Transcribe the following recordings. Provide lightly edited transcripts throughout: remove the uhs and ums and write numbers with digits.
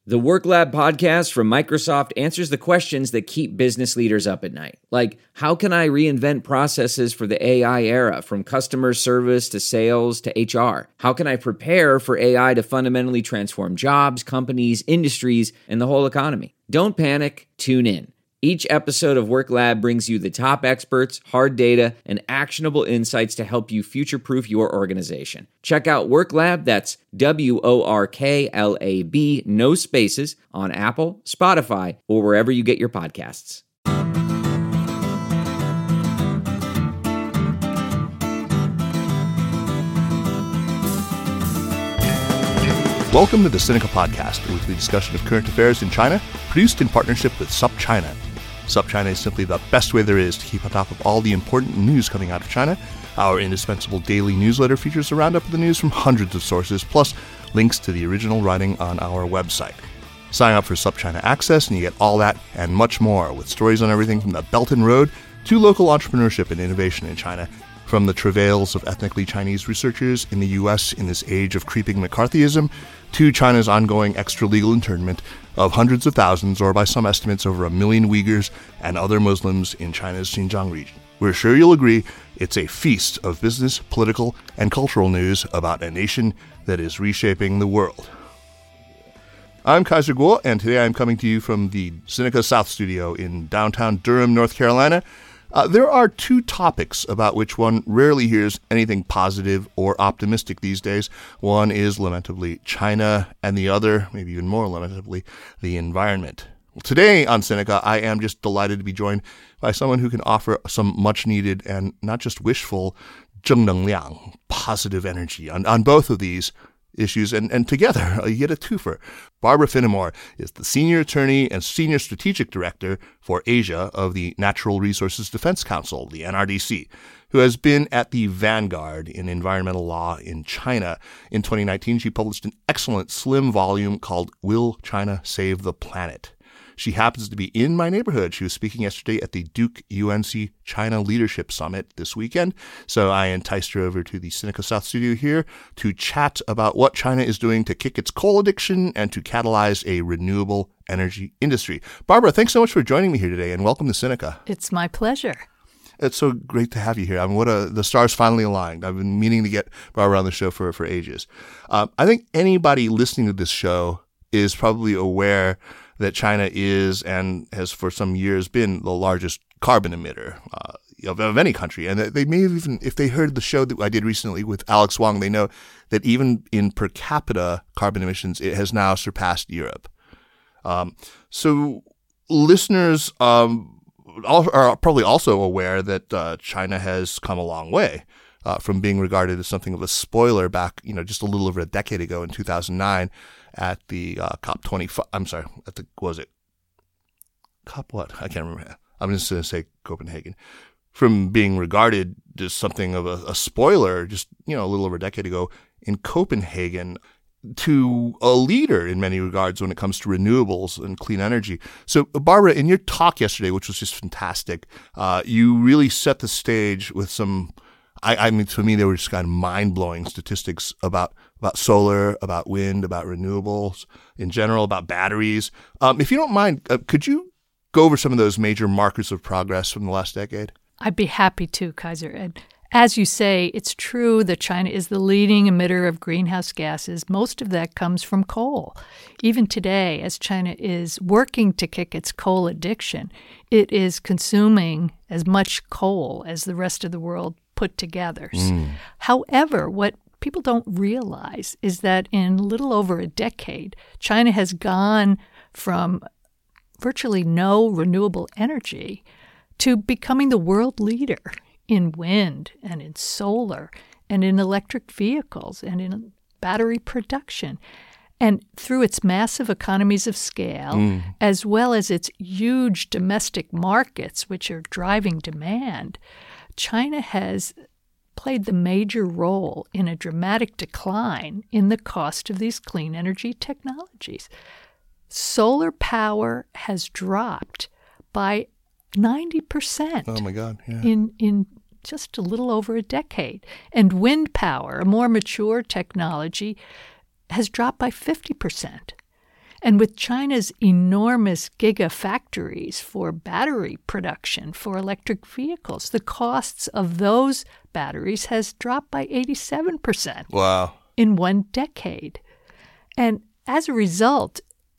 The Work Lab podcast from Microsoft answers the questions that keep business leaders up at night. Like, how can I reinvent processes for the AI era, from customer service to sales to HR? How can I prepare for AI to fundamentally transform jobs, companies, industries, and the whole economy? Don't panic, tune in. Each episode of Work Lab brings you the top experts, hard data, and actionable insights to help you future-proof your organization. Check out Work Lab, that's WORKLAB, no spaces, on Apple, Spotify, or wherever you get your podcasts. Welcome to the Sinica Podcast, a weekly discussion of current affairs in China, produced in partnership with SupChina. SupChina is simply the best way there is to keep on top of all the important news coming out of China. Our indispensable daily newsletter features a roundup of the news from hundreds of sources, plus links to the original writing on our website. Sign up for SupChina Access and you get all that and much more, with stories on everything from the Belt and Road to local entrepreneurship and innovation in China, from the travails of ethnically Chinese researchers in the U.S. in this age of creeping McCarthyism, to China's ongoing extra-legal internment of hundreds of thousands, or by some estimates over 1 million Uyghurs and other Muslims in China's Xinjiang region. We're sure you'll agree it's a feast of business, political, and cultural news about a nation that is reshaping the world. I'm Kaiser Kuo, and today I'm coming to you from the Sinica South Studio in downtown Durham, North Carolina. There are two topics about which one rarely hears anything positive or optimistic these days. One is, lamentably, China, and the other, maybe even more lamentably, the environment. Well, today on Sinica, I am just delighted to be joined by someone who can offer some much-needed and not just wishful 正能量, positive energy on both of these issues, and together you get a twofer. Barbara Finnemore is the Senior Attorney and Senior Strategic Director for Asia of the Natural Resources Defense Council, the NRDC, who has been at the vanguard in environmental law in China. In 2019, she published an excellent slim volume called Will China Save the Planet? She happens to be in my neighborhood. She was speaking yesterday at the Duke UNC China Leadership Summit this weekend. So I enticed her over to the Sinica South Studio here to chat about what China is doing to kick its coal addiction and to catalyze a renewable energy industry. Barbara, thanks so much for joining me here today, and welcome to Sinica. It's my pleasure. It's so great to have you here. I mean, the stars finally aligned. I've been meaning to get Barbara on the show for ages. I think anybody listening to this show is probably aware that China is and has for some years been the largest carbon emitter of any country. And they may have even, if they heard the show that I did recently with Alex Wong, they know that even in per capita carbon emissions, it has now surpassed Europe. So listeners are probably also aware that China has come a long way from being regarded as something of a spoiler back, just a little over a decade ago in 2009. At the COP25, COP what? I can't remember. I'm just going to say Copenhagen. From being regarded as something of a spoiler just, a little over a decade ago in Copenhagen to a leader in many regards when it comes to renewables and clean energy. So, Barbara, in your talk yesterday, which was just fantastic, you really set the stage with some, I mean, to me, they were just kind of mind-blowing statistics about solar, about wind, about renewables in general, about batteries. If you don't mind, could you go over some of those major markers of progress from the last decade? I'd be happy to, Kaiser. And as you say, it's true that China is the leading emitter of greenhouse gases. Most of that comes from coal. Even today, as China is working to kick its coal addiction, it is consuming as much coal as the rest of the world put together. However, what people don't realize is that in little over a decade, China has gone from virtually no renewable energy to becoming the world leader in wind and in solar and in electric vehicles and in battery production. And through its massive economies of scale, as well as its huge domestic markets, which are driving demand, China has played the major role in a dramatic decline in the cost of these clean energy technologies. Solar power has dropped by 90%. Oh my God! Yeah. In just a little over a decade. And wind power, a more mature technology, has dropped by 50%. And with China's enormous gigafactories for battery production for electric vehicles, the costs of those batteries has dropped by 87%. Wow. In 1 decade. And as a result,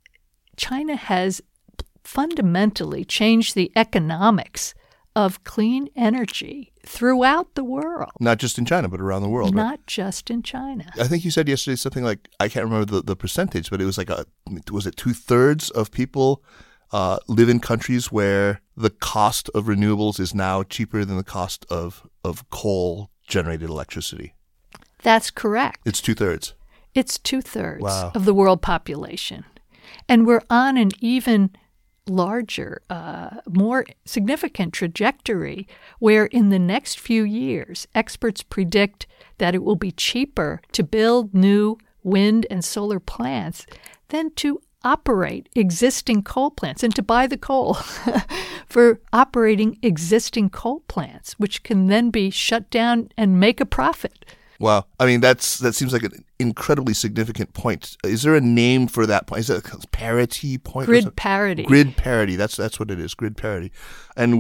China has fundamentally changed the economics of clean energy throughout the world. Not just in China, but around the world. Not right? just in China. I think you said yesterday something like, I can't remember the percentage, but it was like, was it 2/3 of people live in countries where the cost of renewables is now cheaper than the cost of coal-generated electricity? That's correct. It's 2/3. It's 2/3 Wow. of the world population. And we're on an even larger, more significant trajectory where in the next few years, experts predict that it will be cheaper to build new wind and solar plants than to operate existing coal plants and to buy the coal for operating existing coal plants, which can then be shut down and make a profit. Wow. I mean, that seems like an incredibly significant point. Is there a name for that point? Is it a parity point? Grid parity. Grid parity. That's what it is. Grid parity. And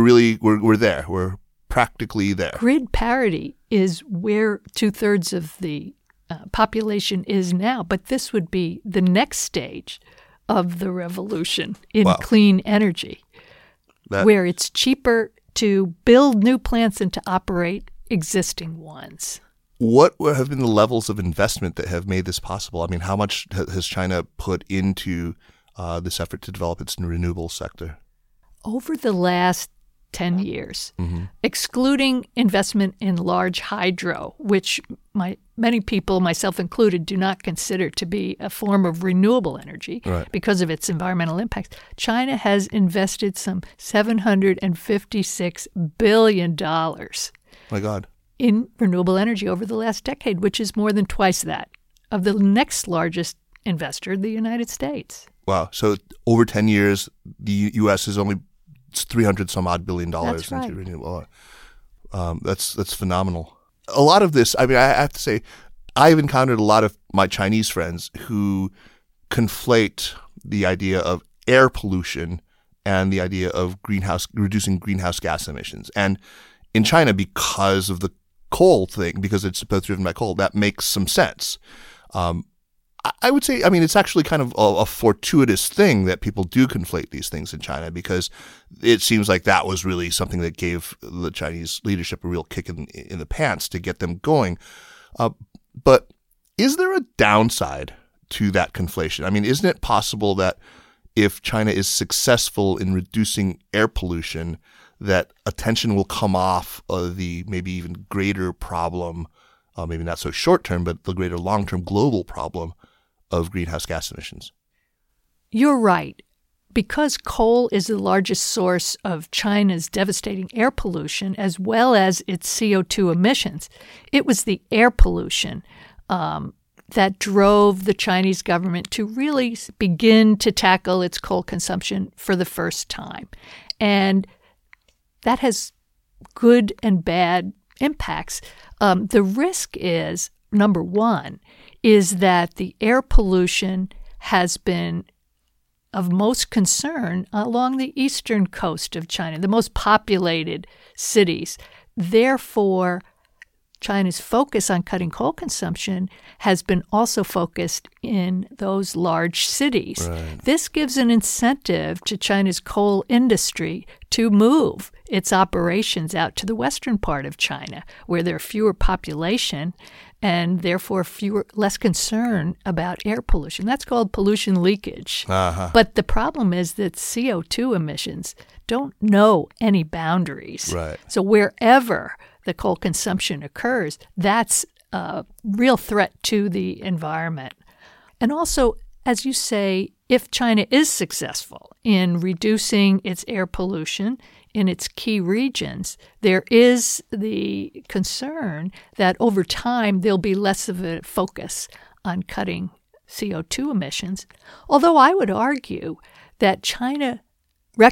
we're there. We're practically there. Grid parity is where 2/3 of the population is now, but this would be the next stage of the revolution in clean energy, where it's cheaper to build new plants and to operate existing ones. What have been the levels of investment that have made this possible? I mean, how much has China put into this effort to develop its renewable sector? Over the last 10 years, excluding investment in large hydro, which many people, myself included, do not consider to be a form of renewable energy because of its environmental impacts, China has invested some $756 billion. My God. In renewable energy over the last decade, which is more than twice that of the next largest investor, the United States. Wow. So over 10 years, the U.S. has only $300-some-odd billion That's right. into renewable. That's phenomenal. A lot of this, I mean, I have to say, I've encountered a lot of my Chinese friends who conflate the idea of air pollution and the idea of reducing greenhouse gas emissions. And in China, because of the coal thing, because it's both driven by coal, that makes some sense. I would say, I mean, it's actually kind of a fortuitous thing that people do conflate these things in China, because it seems like that was really something that gave the Chinese leadership a real kick in the pants to get them going. But is there a downside to that conflation? I mean, isn't it possible that if China is successful in reducing air pollution, that attention will come off the maybe even greater problem, maybe not so short-term, but the greater long-term global problem of greenhouse gas emissions? You're right. Because coal is the largest source of China's devastating air pollution as well as its CO2 emissions, it was the air pollution that drove the Chinese government to really begin to tackle its coal consumption for the first time. And that has good and bad impacts. The risk is, number one, is that the air pollution has been of most concern along the eastern coast of China, the most populated cities. Therefore, China's focus on cutting coal consumption has been also focused in those large cities. Right. This gives an incentive to China's coal industry to move its operations out to the western part of China, where there are fewer population and therefore less concern about air pollution. That's called pollution leakage. But the problem is that CO2 emissions don't know any boundaries. Right. So wherever the coal consumption occurs, that's a real threat to the environment. And also, as you say, if China is successful in reducing its air pollution in its key regions, there is the concern that over time there'll be less of a focus on cutting CO2 emissions. Although I would argue that China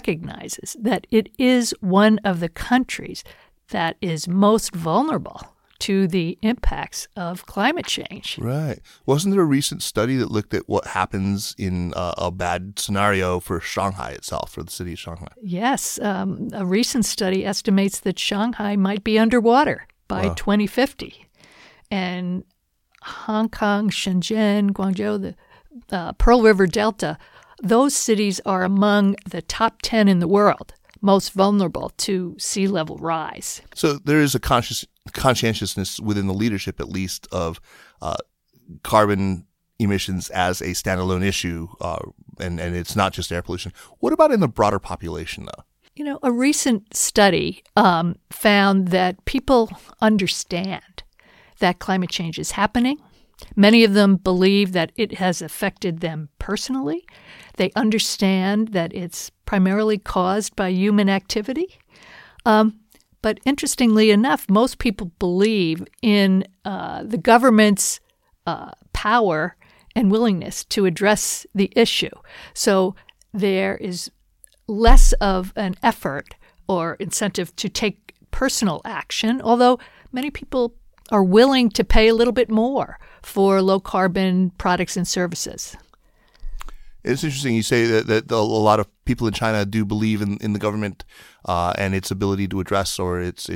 recognizes that it is one of the countries that is most vulnerable to the impacts of climate change. Right. Wasn't there a recent study that looked at what happens in a bad scenario for Shanghai itself, for the city of Shanghai? Yes. A recent study estimates that Shanghai might be underwater by 2050. And Hong Kong, Shenzhen, Guangzhou, the Pearl River Delta, those cities are among the top 10 in the world most vulnerable to sea level rise. So there is a conscientiousness within the leadership, at least, of carbon emissions as a standalone issue, and it's not just air pollution. What about in the broader population, though? You know, a recent study found that people understand that climate change is happening. Many of them believe that it has affected them personally. They understand that it's primarily caused by human activity. But interestingly enough, most people believe in the government's power and willingness to address the issue. So there is less of an effort or incentive to take personal action, although many people are willing to pay a little bit more for low-carbon products and services. It's interesting you say that a lot of people in China do believe in the government and its ability to address or its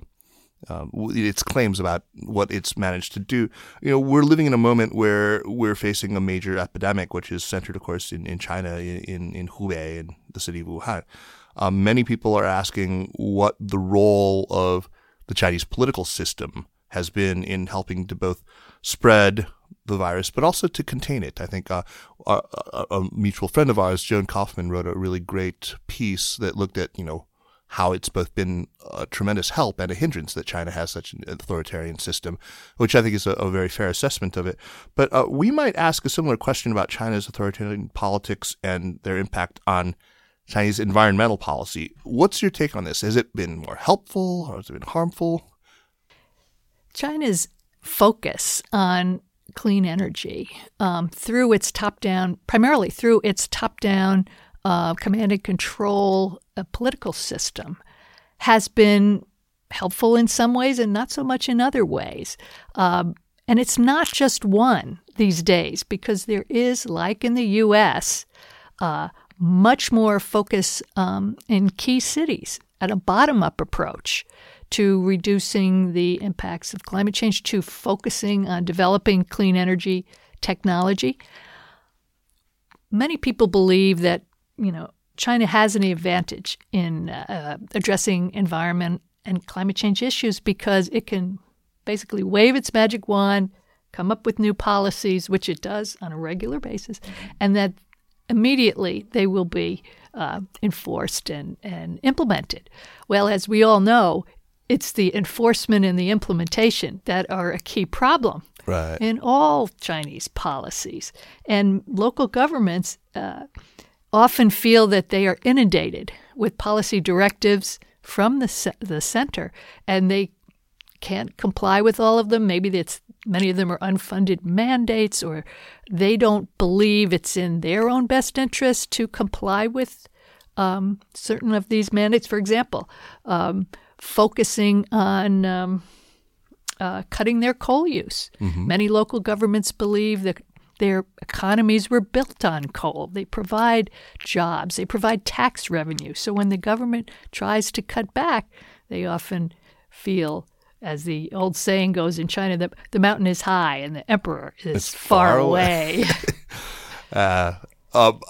claims about what it's managed to do. You know, we're living in a moment where we're facing a major epidemic, which is centered, of course, in China, in Hubei, in the city of Wuhan. Many people are asking what the role of the Chinese political system has been in helping to both spread the virus, but also to contain it. I think a mutual friend of ours, Joan Kaufman, wrote a really great piece that looked at, how it's both been a tremendous help and a hindrance that China has such an authoritarian system, which I think is a very fair assessment of it. But we might ask a similar question about China's authoritarian politics and their impact on Chinese environmental policy. What's your take on this? Has it been more helpful or has it been harmful? China's focus on clean energy through its top-down, primarily through its top-down command and control political system, has been helpful in some ways and not so much in other ways. And it's not just one these days, because there is, like in the U.S., much more focus in key cities at a bottom-up approach to reducing the impacts of climate change, to focusing on developing clean energy technology. Many people believe that, China has an advantage in addressing environment and climate change issues because it can basically wave its magic wand, come up with new policies, which it does on a regular basis, and that immediately they will be enforced and implemented. Well, as we all know, it's the enforcement and the implementation that are a key problem in all Chinese policies. And local governments often feel that they are inundated with policy directives from the center, and they can't comply with all of them. Maybe many of them are unfunded mandates, or they don't believe it's in their own best interest to comply with certain of these mandates. For example, focusing on cutting their coal use. Mm-hmm. Many local governments believe that their economies were built on coal. They provide jobs. They provide tax revenue. So when the government tries to cut back, they often feel, as the old saying goes in China, that the mountain is high and the emperor is far away. I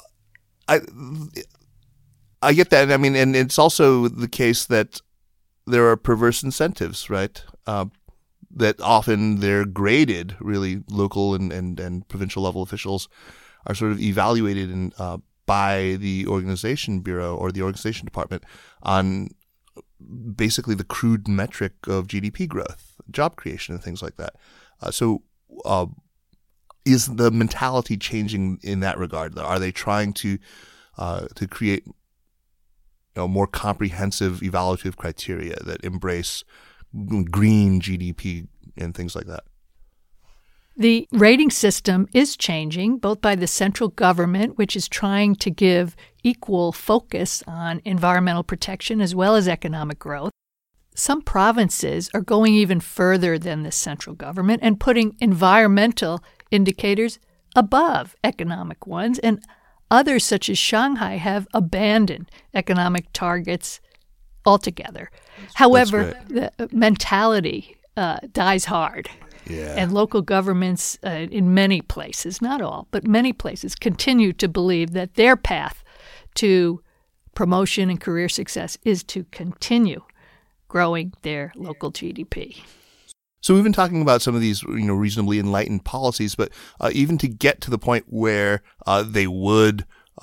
get that. I mean, and it's also the case that there are perverse incentives, right? That often they're graded, really, local and provincial level officials are sort of evaluated by the organization bureau or the organization department on basically the crude metric of GDP growth, job creation, and things like that. So is the mentality changing in that regard? Are they trying to create more comprehensive evaluative criteria that embrace green GDP and things like that? The rating system is changing, both by the central government, which is trying to give equal focus on environmental protection as well as economic growth. some provinces are going even further than the central government and putting environmental indicators above economic ones, and others, such as Shanghai, have abandoned economic targets altogether. However, the mentality dies hard. Yeah. And local governments in many places, not all, but many places, continue to believe that their path to promotion and career success is to continue growing their local GDP. So we've been talking about some of these, reasonably enlightened policies, but even to get to the point where they would,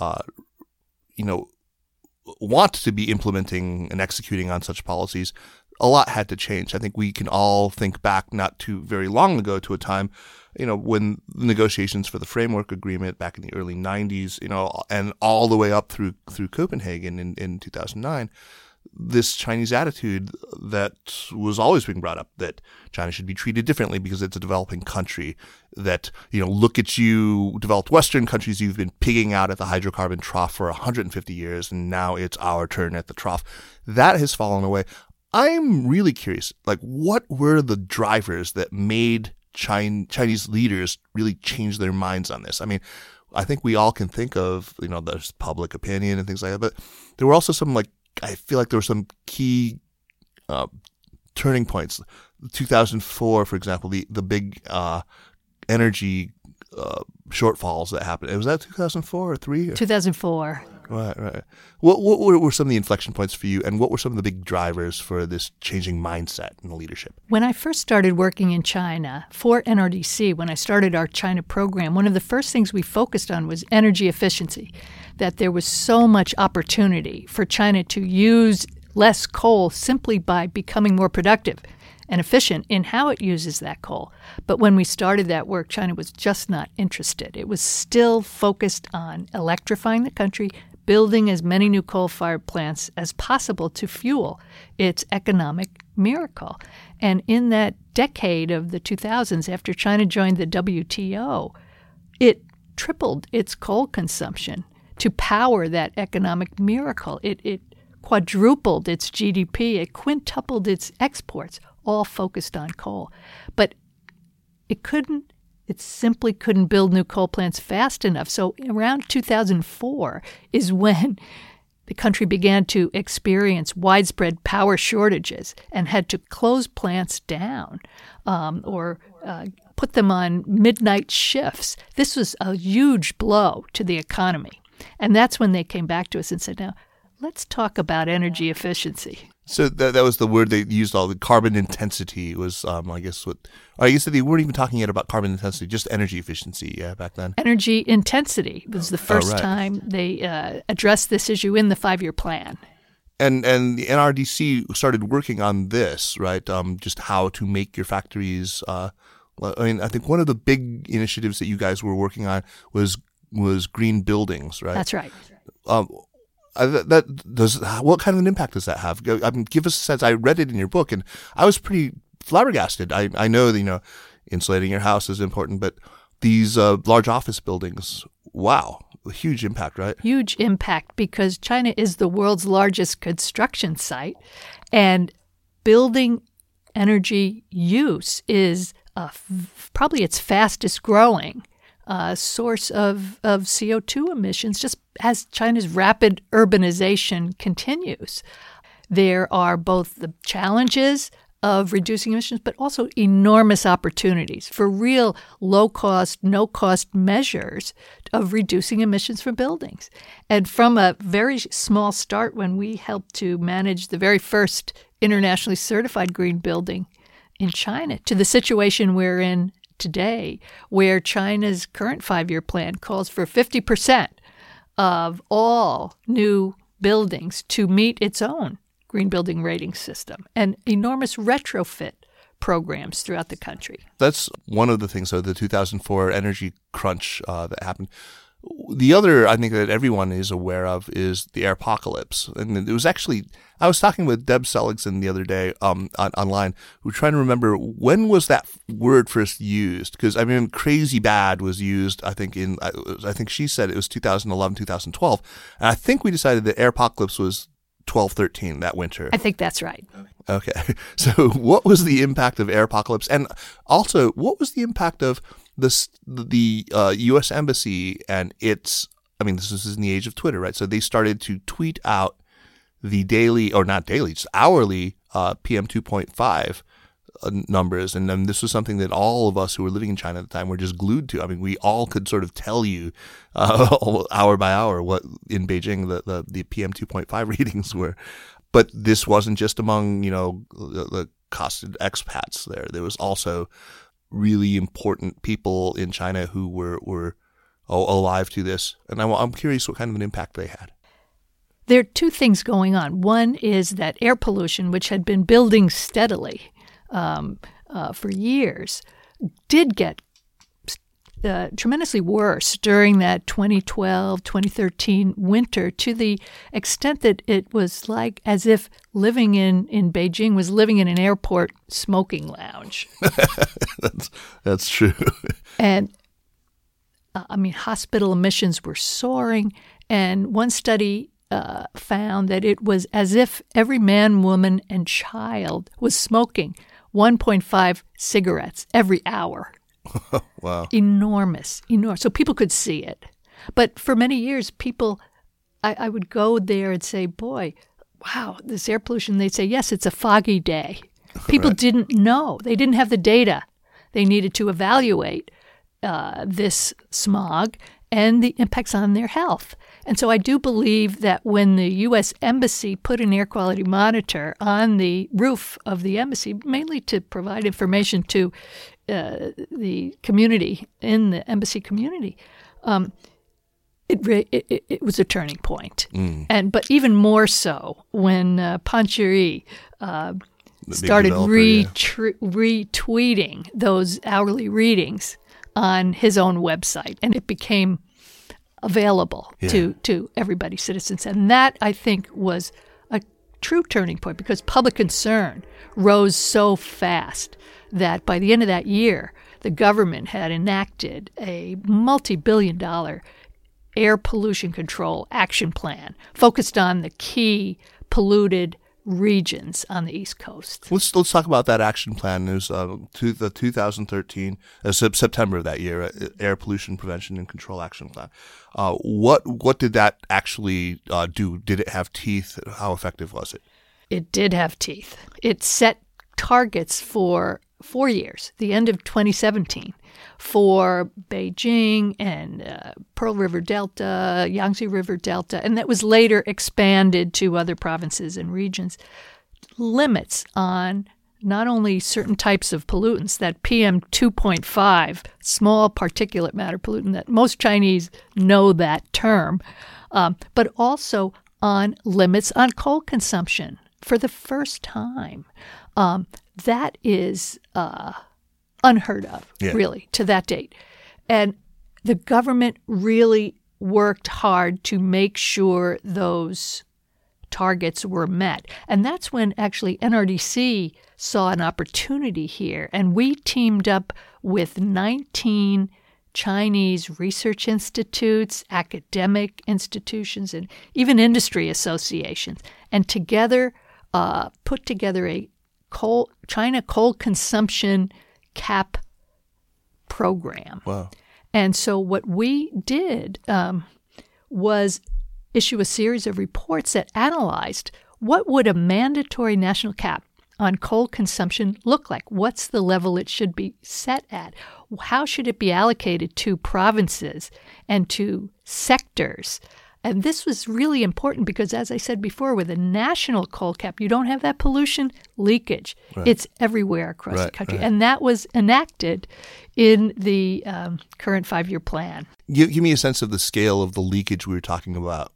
want to be implementing and executing on such policies, a lot had to change. I think we can all think back not too very long ago to a time, when the negotiations for the framework agreement back in the early 90s, and all the way up through Copenhagen in 2009, this Chinese attitude that was always being brought up, that China should be treated differently because it's a developing country, that, look at you, developed Western countries, you've been pigging out at the hydrocarbon trough for 150 years, and now it's our turn at the trough. That has fallen away. I'm really curious, what were the drivers that made Chinese leaders really change their minds on this? I mean, I think we all can think of, there's public opinion and things like that, but there were also some, I feel like there were some key turning points. 2004, for example, the big energy shortfalls that happened. Was that 2004 or 3? 2004. Right. What were some of the inflection points for you, and what were some of the big drivers for this changing mindset in the leadership? When I first started working in China for NRDC, when I started our China program, one of the first things we focused on was energy efficiency, that there was so much opportunity for China to use less coal simply by becoming more productive and efficient in how it uses that coal. But when we started that work, China was just not interested. It was still focused on electrifying the country, building as many new coal-fired plants as possible to fuel its economic miracle. And in that decade of the 2000s, after China joined the WTO, it tripled its coal consumption to power that economic miracle. It quadrupled its GDP. It quintupled its exports, all focused on coal. But it simply couldn't build new coal plants fast enough. So around 2004 is when the country began to experience widespread power shortages and had to close plants down or put them on midnight shifts. This was a huge blow to the economy. And that's when they came back to us and said, now, let's talk about energy efficiency. So that was the word they used. All the carbon intensity was, I guess that they weren't even talking yet about carbon intensity, just energy efficiency. Yeah, back then. Energy intensity was the first time they addressed this issue in the 5-year plan. And the NRDC started working on this, right? Just how to make your factories. I think one of the big initiatives that you guys were working on was green buildings, right? That's right. What kind of an impact does that have? Give us a sense. I read it in your book, and I was pretty flabbergasted. I know that, insulating your house is important, but these large office buildings, wow, a huge impact, right? Huge impact, because China is the world's largest construction site, and building energy use is probably its fastest growing source of CO2 emissions, just as China's rapid urbanization continues. There are both the challenges of reducing emissions, but also enormous opportunities for real low-cost, no-cost measures of reducing emissions from buildings. And from a very small start, when we helped to manage the very first internationally certified green building in China, to the situation we're in today, where China's current 5-year plan calls for 50% of all new buildings to meet its own green building rating system, and enormous retrofit programs throughout the country. That's one of the things, the 2004 energy crunch that happened. The other, I think, that everyone is aware of is the airpocalypse. And it was actually, I was talking with Deb Seligson the other day online. We were trying to remember, when was that word first used? Because, crazy bad was used, I think she said it was 2011, 2012. And I think we decided that airpocalypse was 12, 13, that winter. I think that's right. Okay. So what was the impact of Airpocalypse? And also, what was the impact of the U.S. Embassy and its, this is in the age of Twitter, right? So they started to tweet out the daily, or not daily, just hourly PM 2.5 numbers. And then this was something that all of us who were living in China at the time were just glued to. We all could sort of tell you hour by hour what in Beijing the PM 2.5 readings were. But this wasn't just among, the costed expats there. There was also really important people in China who were alive to this. And I'm curious what kind of an impact they had. There are two things going on. One is that air pollution, which had been building steadily for years, did get tremendously worse during that 2012, 2013 winter, to the extent that it was like as if living in Beijing was living in an airport smoking lounge. That's true. And hospital emissions were soaring, and one study found that it was as if every man, woman, and child was smoking 1.5 cigarettes every hour. Wow. Enormous. So people could see it. But for many years, I would go there and say, boy, wow, this air pollution. They'd say, yes, it's a foggy day. People didn't know. They didn't have the data. They needed to evaluate this smog and the impacts on their health. And so I do believe that when the U.S. Embassy put an air quality monitor on the roof of the embassy, mainly to provide information to the community, in the embassy community, it was a turning point. But even more so when Pan Chiri started retweeting those hourly readings on his own website, and it became available to everybody, citizens. And that, I think, was a true turning point, because public concern rose so fast that by the end of that year, the government had enacted a multi-billion-dollar air pollution control action plan focused on the key polluted regions on the East Coast. Let's talk about that action plan. It was the 2013 September of that year, Air Pollution Prevention and Control Action Plan. What did that actually do? Did it have teeth? How effective was it? It did have teeth. It set targets for 4 years, the end of 2017, for Beijing and Pearl River Delta, Yangtze River Delta, and that was later expanded to other provinces and regions. Limits on not only certain types of pollutants, that PM 2.5, small particulate matter pollutant, that most Chinese know that term, but also on limits on coal consumption for the first time. That is unheard of, really, to that date. And the government really worked hard to make sure those targets were met. And that's when actually NRDC saw an opportunity here. And we teamed up with 19 Chinese research institutes, academic institutions, and even industry associations, and together put together a China coal consumption cap program. Wow. And so what we did was issue a series of reports that analyzed what would a mandatory national cap on coal consumption look like? What's the level it should be set at? How should it be allocated to provinces and to sectors? And this was really important because, as I said before, with a national coal cap, you don't have that pollution leakage. Right. It's everywhere across the country. Right. And that was enacted in the current 5-year plan. Give me a sense of the scale of the leakage we were talking about.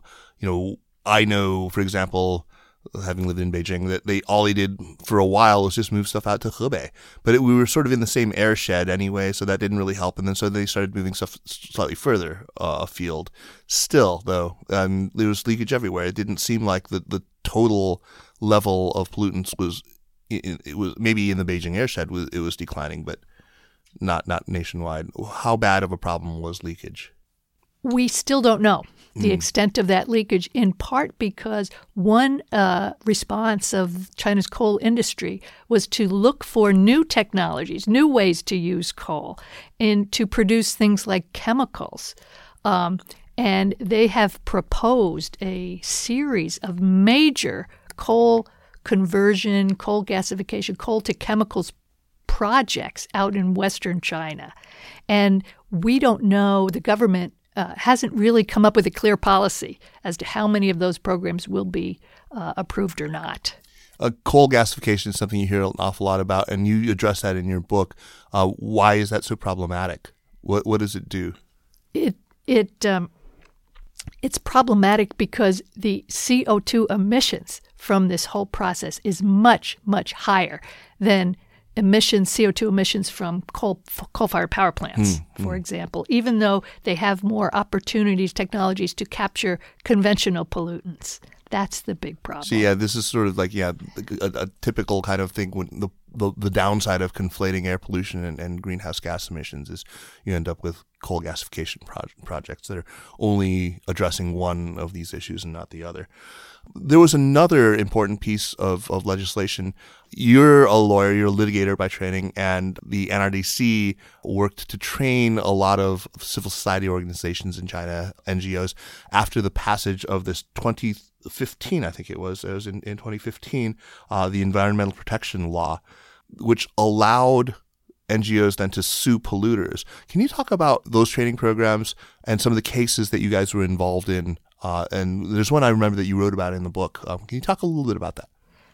I know, for example, having lived in Beijing, that all they did for a while was just move stuff out to Hebei. But we were sort of in the same airshed anyway, so that didn't really help. And then so they started moving stuff slightly further afield. Still, though, there was leakage everywhere. It didn't seem like the total level of pollutants was maybe in the Beijing airshed it was declining, but not nationwide. How bad of a problem was leakage? We still don't know the extent of that leakage, in part because one response of China's coal industry was to look for new technologies, new ways to use coal, and to produce things like chemicals. And they have proposed a series of major coal conversion, coal gasification, coal to chemicals projects out in Western China. And we don't know, the government hasn't really come up with a clear policy as to how many of those programs will be approved or not. Coal gasification is something you hear an awful lot about, and you address that in your book. Why is that so problematic? What does it do? It's problematic because the CO2 emissions from this whole process is much, much higher than CO2 emissions from coal-fired power plants, for example, even though they have more opportunities, technologies to capture conventional pollutants. That's the big problem. So, this is sort of like, a typical kind of thing when the downside of conflating air pollution and greenhouse gas emissions is you end up with coal gasification projects that are only addressing one of these issues and not the other. There was another important piece of legislation. You're a lawyer, you're a litigator by training, and the NRDC worked to train a lot of civil society organizations in China, NGOs, after the passage of this 2015, I think it was in 2015, the Environmental Protection Law, which allowed NGOs then to sue polluters. Can you talk about those training programs and some of the cases that you guys were involved in? And there's one I remember that you wrote about in the book. Can you talk a little bit about that?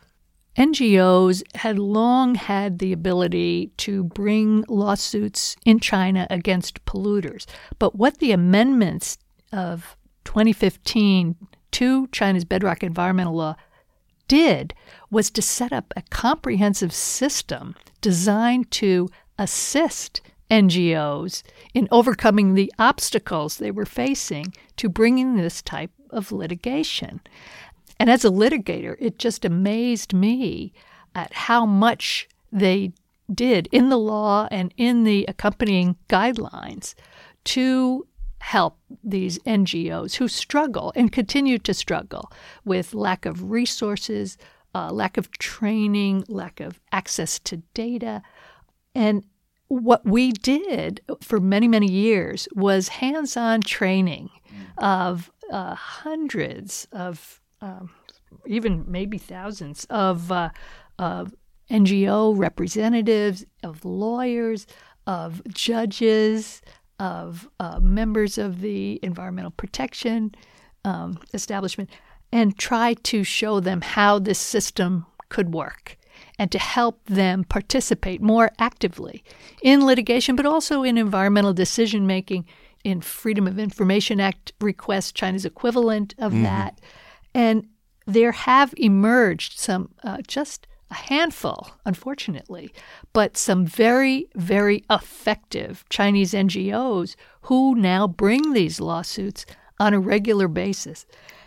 NGOs had long had the ability to bring lawsuits in China against polluters. But what the amendments of 2015 to China's Bedrock Environmental Law did was to set up a comprehensive system designed to assist NGOs in overcoming the obstacles they were facing to bringing this type of litigation. And as a litigator, it just amazed me at how much they did in the law and in the accompanying guidelines to help these NGOs who struggle and continue to struggle with lack of resources, lack of training, lack of access to data. And what we did for many, many years was hands-on training of hundreds of, even maybe thousands of NGO representatives, of lawyers, of judges, of members of the environmental protection establishment, and try to show them how this system could work and to help them participate more actively in litigation, but also in environmental decision-making, in Freedom of Information Act requests, China's equivalent of that. And there have emerged some, just a handful, unfortunately, but some very, very effective Chinese NGOs who now bring these lawsuits on a regular basis.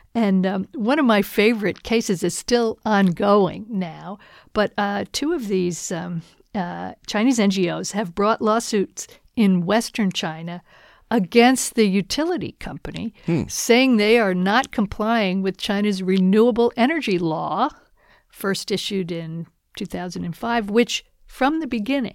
And one of my favorite cases is still ongoing now, but two of these Chinese NGOs have brought lawsuits in Western China against the utility company, saying they are not complying with China's renewable energy law, first issued in 2005, which from the beginning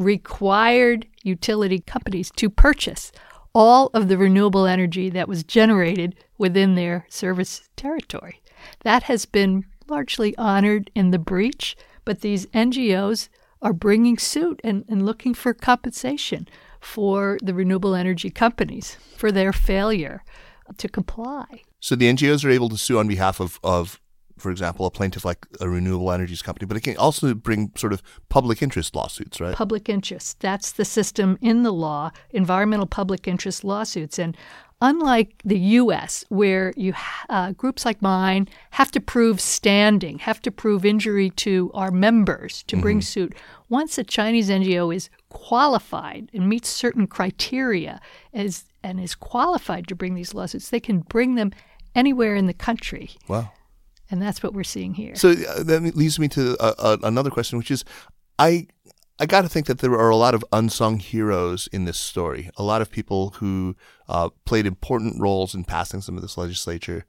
required utility companies to purchase all of the renewable energy that was generated within their service territory. That has been largely honored in the breach, but these NGOs are bringing suit and looking for compensation for the renewable energy companies for their failure to comply. So the NGOs are able to sue on behalf of, for example, a plaintiff like a renewable energies company, but it can also bring sort of public interest lawsuits, right? Public interest. That's the system in the law, environmental public interest lawsuits. And unlike the U.S., where you groups like mine have to prove standing, have to prove injury to our members to bring suit, once a Chinese NGO is qualified and meets certain criteria and is qualified to bring these lawsuits, they can bring them anywhere in the country. Wow. And that's what we're seeing here. So that leads me to another question, which is, I I got to think that there are a lot of unsung heroes in this story. A lot of people who played important roles in passing some of this legislation,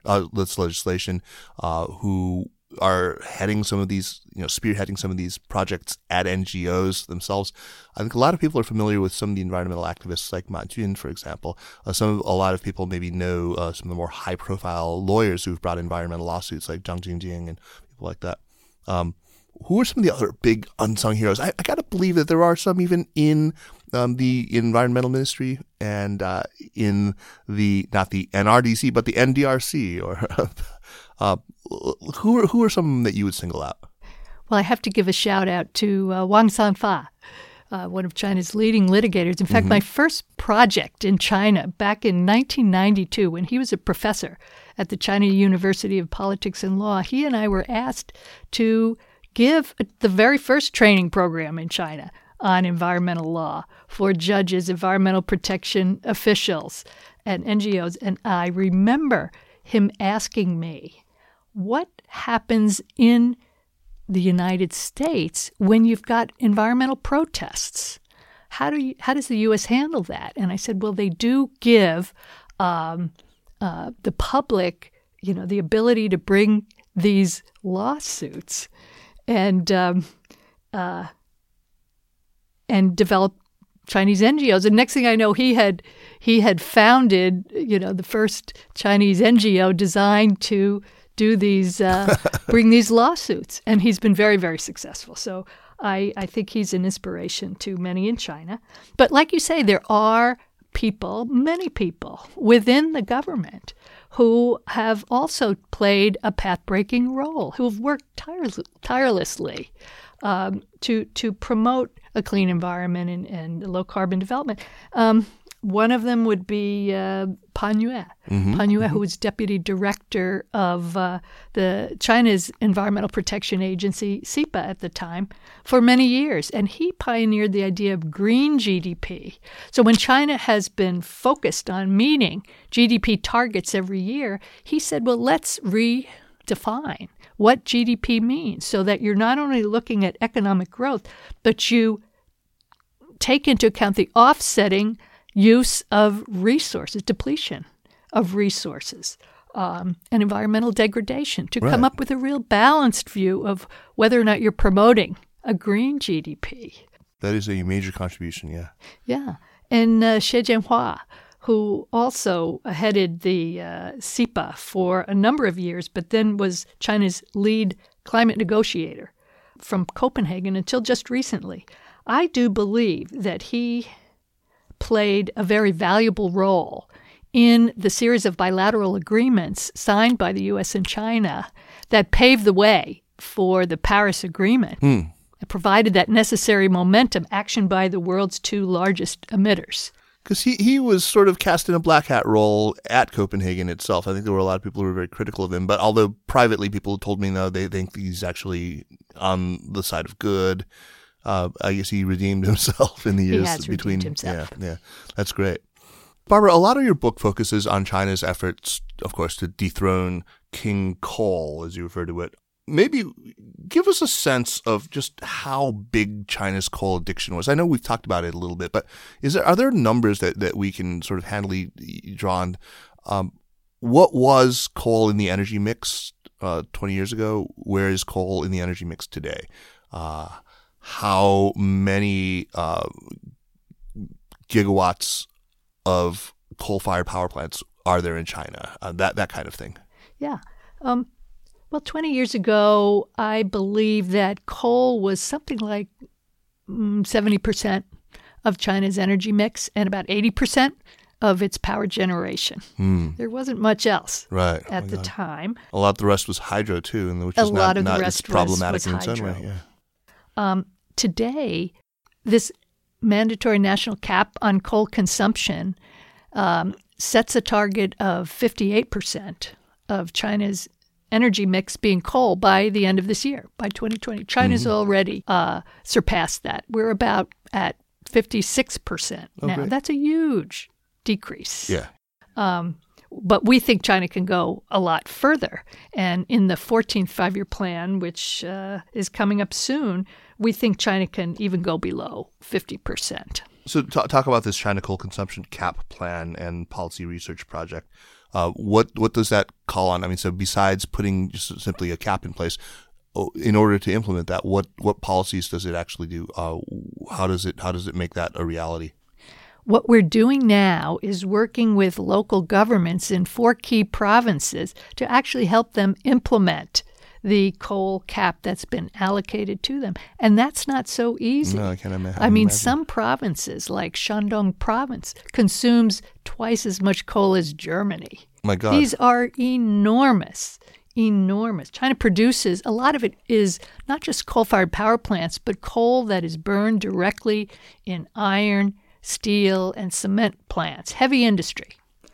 who are heading some of these, spearheading some of these projects at NGOs themselves. I think a lot of people are familiar with some of the environmental activists like Ma Jun, for example. A lot of people maybe know some of the more high-profile lawyers who've brought environmental lawsuits like Zhang Jingjing and people like that. Who are some of the other big unsung heroes? I got to believe that there are some even in the environmental ministry and in not the NRDC, but the NDRC. Or who are some of them that you would single out? Well, I have to give a shout out to Wang Sanfa, one of China's leading litigators. In fact, my first project in China back in 1992, when he was a professor at the China University of Politics and Law, he and I were asked to give the very first training program in China on environmental law for judges, environmental protection officials, and NGOs. And I remember him asking me, what happens in the United States when you've got environmental protests? How does the U.S. handle that? And I said, well, they do give the public, the ability to bring these lawsuits and develop Chinese NGOs. And next thing I know, he had founded, the first Chinese NGO designed to do these, bring these lawsuits. And he's been very, very successful. So I think he's an inspiration to many in China. But like you say, there are many people within the government who have also played a path-breaking role, who have worked tirelessly to promote a clean environment and low-carbon development. One of them would be Pan Yue, who was deputy director of the China's Environmental Protection Agency, CEPA, at the time, for many years. And he pioneered the idea of green GDP. So when China has been focused on meeting GDP targets every year, he said, well, let's redefine what GDP means so that you're not only looking at economic growth, but you take into account the offsetting use of resources, depletion of resources, and environmental degradation to come up with a real balanced view of whether or not you're promoting a green GDP. That is a major contribution, yeah. Yeah. And Xie Jianhua, who also headed the CEPA for a number of years, but then was China's lead climate negotiator from Copenhagen until just recently. I do believe that he played a very valuable role in the series of bilateral agreements signed by the U.S. and China that paved the way for the Paris Agreement. It provided that necessary momentum, action by the world's two largest emitters. Because he was sort of cast in a black hat role at Copenhagen itself. I think there were a lot of people who were very critical of him. But although privately people told me, no, they think he's actually on the side of good. I guess he redeemed himself in the years between. Yeah, that's great. Barbara, a lot of your book focuses on China's efforts, of course, to dethrone King Coal, as you refer to it. Maybe give us a sense of just how big China's coal addiction was. I know we've talked about it a little bit, but are there numbers that we can sort of handily draw on? What was coal in the energy mix 20 years ago? Where is coal in the energy mix today? How many gigawatts of coal-fired power plants are there in China? That kind of thing. Yeah. Well, 20 years ago, I believe that coal was something like 70% of China's energy mix and about 80% of its power generation. There wasn't much else at the time. A lot of the rest was hydro, too, and which is not as problematic in its own way. Yeah. Today, this mandatory national cap on coal consumption sets a target of 58% of China's energy mix being coal by the end of this year, by 2020. China's already surpassed that. We're about at 56% now. Great. That's a huge decrease. Yeah. But we think China can go a lot further. And in the 14th five-year plan, which is coming up soon, we think China can even go below 50%. So talk about this China coal consumption cap plan and policy research project. What does that call on? I mean, so besides putting just simply a cap in place, in order to implement that, what policies does it actually do? How does it make that a reality? What we're doing now is working with local governments in 4 key provinces to actually help them implement the coal cap that's been allocated to them. And that's not so easy. No, I can't imagine. I mean, some provinces, like Shandong province, consumes twice as much coal as Germany. My God. These are enormous. China produces, a lot of it is not just coal-fired power plants, but coal that is burned directly in iron, steel, and cement plants, heavy industry.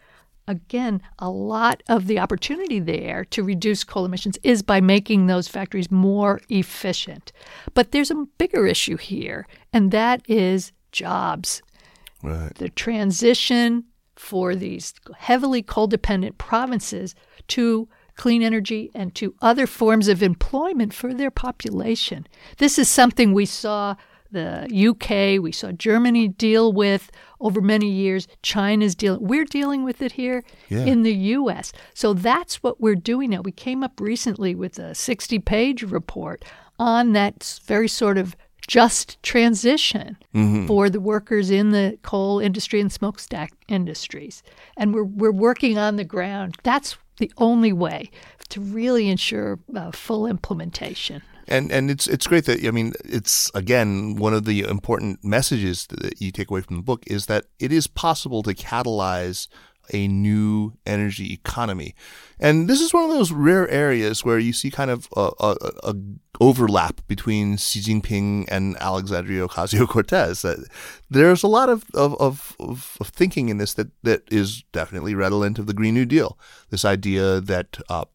Again, a lot of the opportunity there to reduce coal emissions is by making those factories more efficient. But there's a bigger issue here, and that is jobs. Right. The transition for these heavily coal-dependent provinces to clean energy and to other forms of employment for their population. This is something we saw the UK, we saw Germany deal with over many years. We're dealing with it here in the U.S. So that's what we're doing now. We came up recently with a 60-page report on that very sort of just transition for the workers in the coal industry and smokestack industries. And we're working on the ground. That's the only way to really ensure full implementation. And it's great that, I mean, it's, again, one of the important messages that you take away from the book is that it is possible to catalyze a new energy economy. And this is one of those rare areas where you see kind of a overlap between Xi Jinping and Alexandria Ocasio-Cortez. There's a lot of thinking in this that is definitely redolent of the Green New Deal. This idea that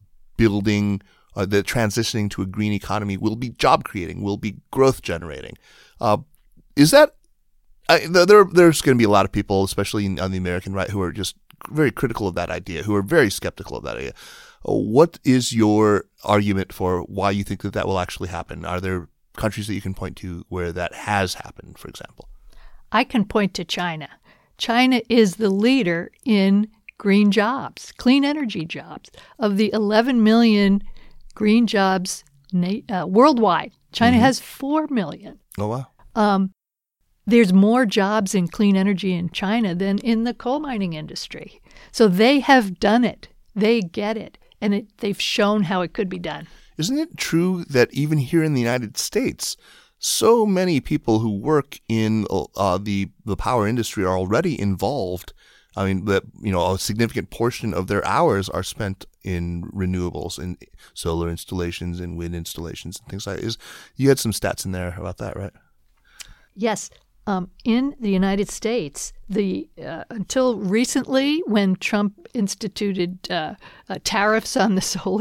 that transitioning to a green economy will be job creating, will be growth generating. Is that there's going to be a lot of people, especially on the American right, who are just very critical of that idea, who are very skeptical of that idea. What is your argument for why you think that will actually happen? Are there countries that you can point to where that has happened, for example? I can point to China. China is the leader in green jobs, clean energy jobs. Of the 11 million green jobs worldwide, China has 4 million. Oh, wow. There's more jobs in clean energy in China than in the coal mining industry. So they have done it. They get it. And they've shown how it could be done. Isn't it true that even here in the United States, so many people who work in the power industry are already involved? I mean, a significant portion of their hours are spent in renewables, in solar installations, and wind installations, and things like that. You had some stats in there about that, right? Yes. In the United States, until recently, when Trump instituted tariffs on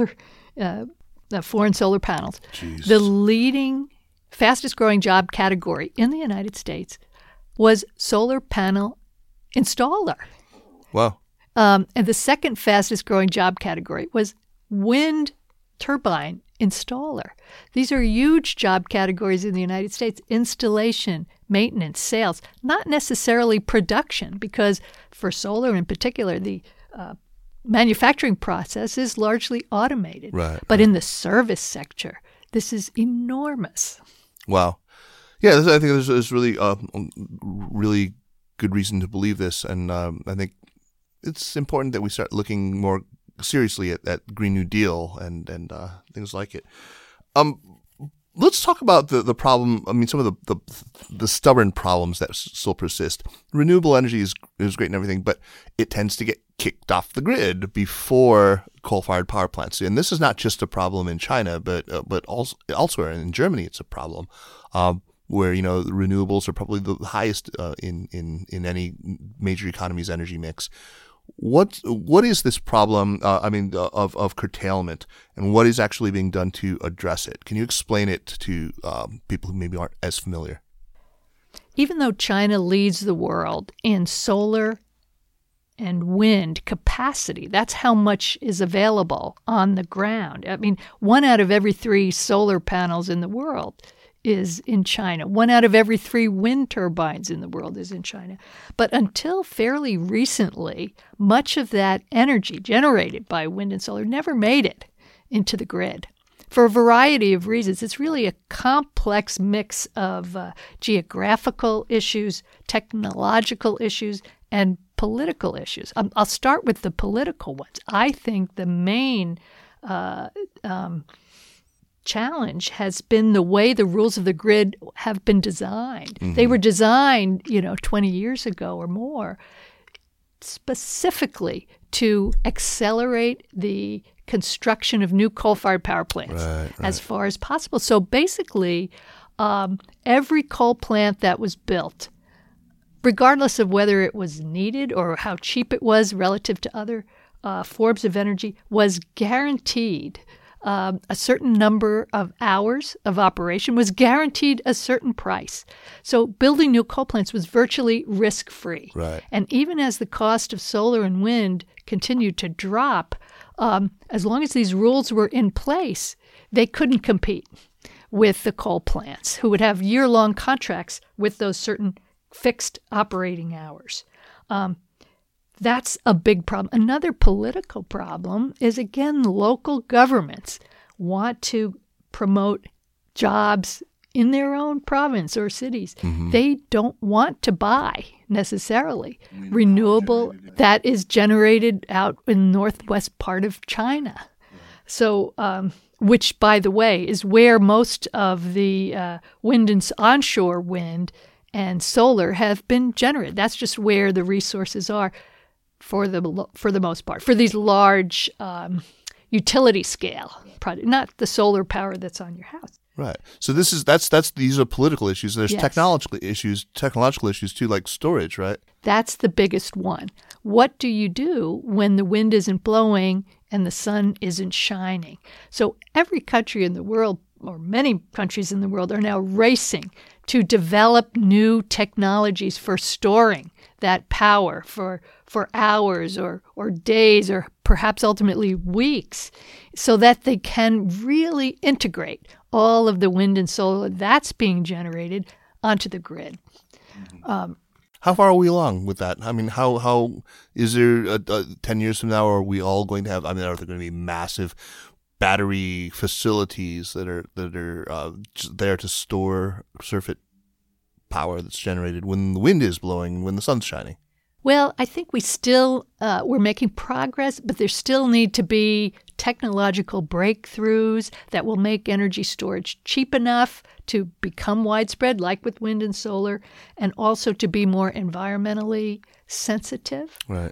the foreign solar panels, the leading, fastest-growing job category in the United States was solar panel installer. Wow. And the second fastest-growing job category was wind turbine installer. These are huge job categories in the United States: installation, maintenance, sales, not necessarily production, because for solar in particular, the manufacturing process is largely automated. Right. But in the service sector, this is enormous. Wow. Yeah, I think there's really really good reason to believe this, and I think it's important that we start looking more seriously at that Green New Deal and things like it. Let's talk about the problem. I mean, some of the stubborn problems that still persist. Renewable energy is great and everything, but it tends to get kicked off the grid before coal-fired power plants. And this is not just a problem in China, but also elsewhere. In Germany, it's a problem where the renewables are probably the highest in any major economy's energy mix. What is this problem, of curtailment, and what is actually being done to address it? Can you explain it to people who maybe aren't as familiar? Even though China leads the world in solar and wind capacity. That's how much is available on the ground. I mean, 1 out of every 3 solar panels in the world is in China. 1 out of every 3 wind turbines in the world is in China. But until fairly recently, much of that energy generated by wind and solar never made it into the grid. For a variety of reasons. It's really a complex mix of geographical issues, technological issues, and political issues. I'll start with the political ones. I think the main challenge has been the way the rules of the grid have been designed. Mm-hmm. They were designed, 20 years ago or more, specifically to accelerate the construction of new coal-fired power plants as far as possible. So basically, every coal plant that was built, regardless of whether it was needed or how cheap it was relative to other forms of energy, was guaranteed a certain number of hours of operation, was guaranteed a certain price. So building new coal plants was virtually risk-free. Right. And even as the cost of solar and wind continued to drop, as long as these rules were in place, they couldn't compete with the coal plants, who would have year-long contracts with those certain fixed operating hours. That's a big problem. Another political problem is, again, local governments want to promote jobs in their own province or cities. Mm-hmm. They don't want to buy necessarily renewable that is generated out in the northwest part of China. Yeah. So, which, by the way, is where most of the wind and onshore wind and solar have been generated. That's just where the resources are for the most part, for these large utility scale projects, not the solar power that's on your house. Right. So these are political issues. There's technological issues too, like storage, right? That's the biggest one. What do you do when the wind isn't blowing and the sun isn't shining? So every country in the world, or many countries in the world, are now racing to develop new technologies for storing that power for hours or days or perhaps ultimately weeks, so that they can really integrate all of the wind and solar that's being generated onto the grid. How far are we along with that? I mean, how is there 10 years from now, are we all going to have, are there going to be massive battery facilities that are there to store surface power that's generated when the wind is blowing, when the sun's shining? Well, I think we still, we're making progress, but there still need to be technological breakthroughs that will make energy storage cheap enough to become widespread, like with wind and solar, and also to be more environmentally sensitive. Right.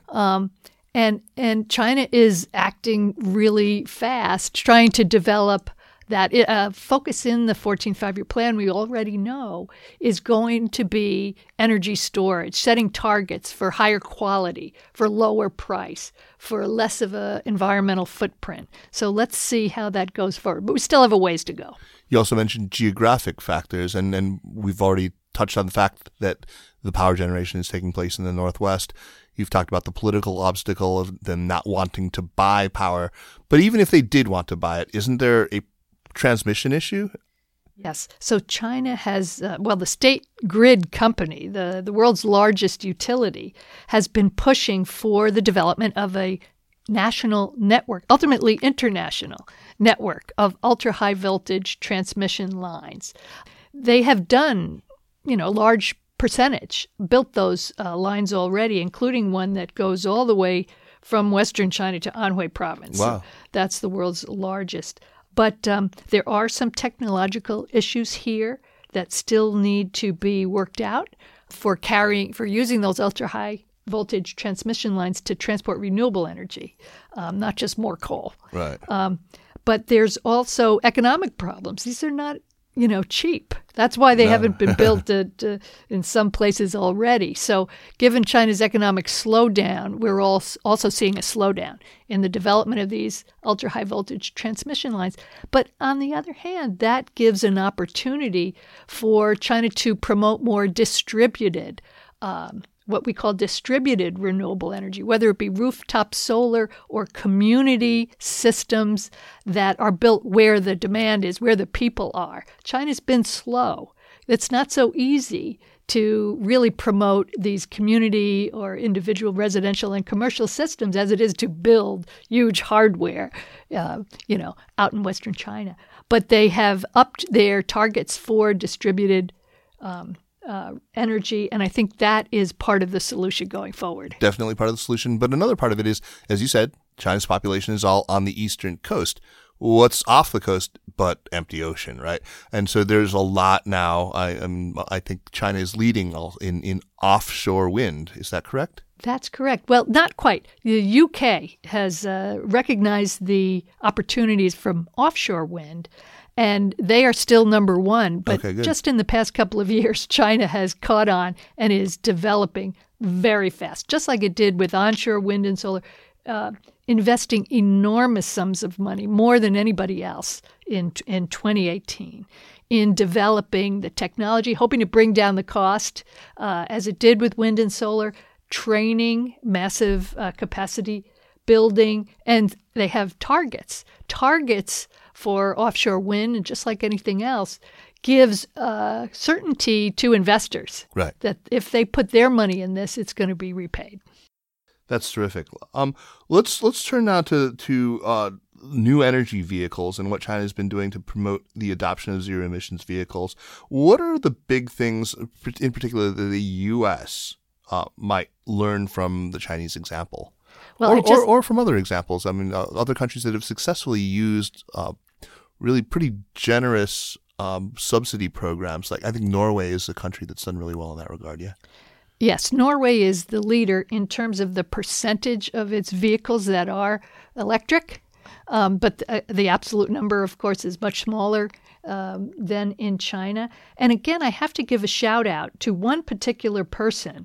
And China is acting really fast, trying to develop that focus in the 14th Five-Year Plan, we already know, is going to be energy storage, setting targets for higher quality, for lower price, for less of an environmental footprint. So let's see how that goes forward. But we still have a ways to go. You also mentioned geographic factors, and we've already touched on the fact that the power generation is taking place in the Northwest. You've talked about the political obstacle of them not wanting to buy power. But even if they did want to buy it, isn't there a transmission issue? Yes. So China has, the State Grid Company, the world's largest utility, has been pushing for the development of a national network, ultimately international network of ultra-high voltage transmission lines. They have done, large percentage, built those lines already, including one that goes all the way from western China to Anhui province. Wow. That's the world's largest. But there are some technological issues here that still need to be worked out for using those ultra-high voltage transmission lines to transport renewable energy, not just more coal. Right. But there's also economic problems. These are not, cheap. That's why they haven't been built in some places already. So given China's economic slowdown, we're also seeing a slowdown in the development of these ultra-high voltage transmission lines. But on the other hand, that gives an opportunity for China to promote more distributed what we call distributed renewable energy, whether it be rooftop solar or community systems that are built where the demand is, where the people are. China's been slow. It's not so easy to really promote these community or individual residential and commercial systems as it is to build huge hardware, out in Western China. But they have upped their targets for distributed energy, and I think that is part of the solution going forward. Definitely part of the solution. But another part of it is, as you said, China's population is all on the eastern coast. What's off the coast but empty ocean, right? And so there's a lot now. I think China is leading in offshore wind. Is that correct? That's correct. Well, not quite. The UK has recognized the opportunities from offshore wind, and they are still number one. But just in the past couple of years, China has caught on and is developing very fast, just like it did with onshore wind and solar, investing enormous sums of money, more than anybody else in 2018, in developing the technology, hoping to bring down the cost, as it did with wind and solar, training, massive capacity building, and they have targets. Targets for offshore wind, and just like anything else, gives certainty to investors, right, that if they put their money in this, it's going to be repaid. That's terrific. Let's turn now to new energy vehicles and what China has been doing to promote the adoption of zero emissions vehicles. What are the big things, in particular, that the U.S. Might learn from the Chinese example, or from other examples? I mean, other countries that have successfully used really pretty generous subsidy programs. Like I think Norway is a country that's done really well in that regard. Yeah. Yes, Norway is the leader in terms of the percentage of its vehicles that are electric, but the absolute number, of course, is much smaller than in China. And again, I have to give a shout out to one particular person,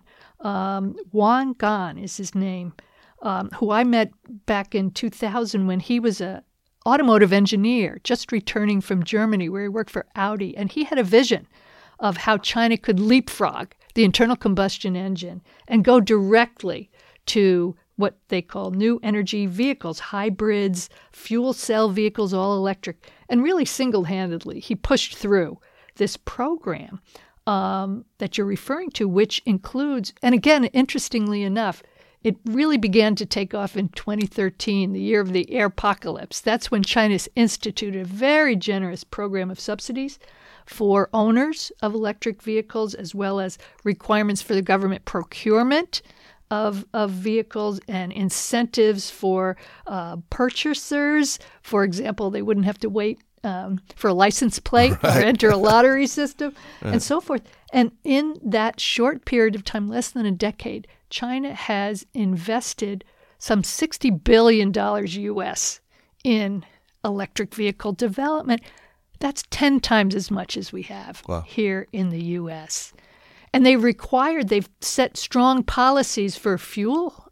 Wang Gan is his name, who I met back in 2000 when he was an automotive engineer just returning from Germany, where he worked for Audi. And he had a vision of how China could leapfrog the internal combustion engine and go directly to what they call new energy vehicles, hybrids, fuel cell vehicles, all electric. And really single-handedly, he pushed through this program that you're referring to, which includes, and again, interestingly enough, it really began to take off in 2013, the year of the airpocalypse. That's when China's instituted a very generous program of subsidies for owners of electric vehicles, as well as requirements for the government procurement of vehicles and incentives for purchasers. For example, they wouldn't have to wait for a license plate or enter a lottery system and so forth. And in that short period of time, less than a decade, China has invested some $60 billion US in electric vehicle development. That's 10 times as much as we have here in the U.S. And they've set strong policies for fuel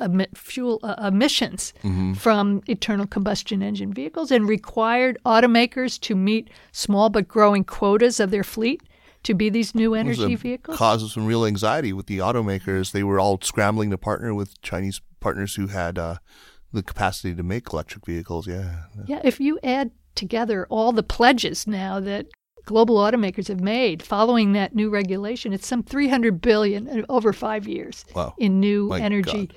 emissions from internal combustion engine vehicles, and required automakers to meet small but growing quotas of their fleet to be these new energy vehicles. Causes some real anxiety with the automakers. They were all scrambling to partner with Chinese partners who had the capacity to make electric vehicles. Yeah, if you add together all the pledges now that global automakers have made following that new regulation, it's some $300 billion over 5 years in new energy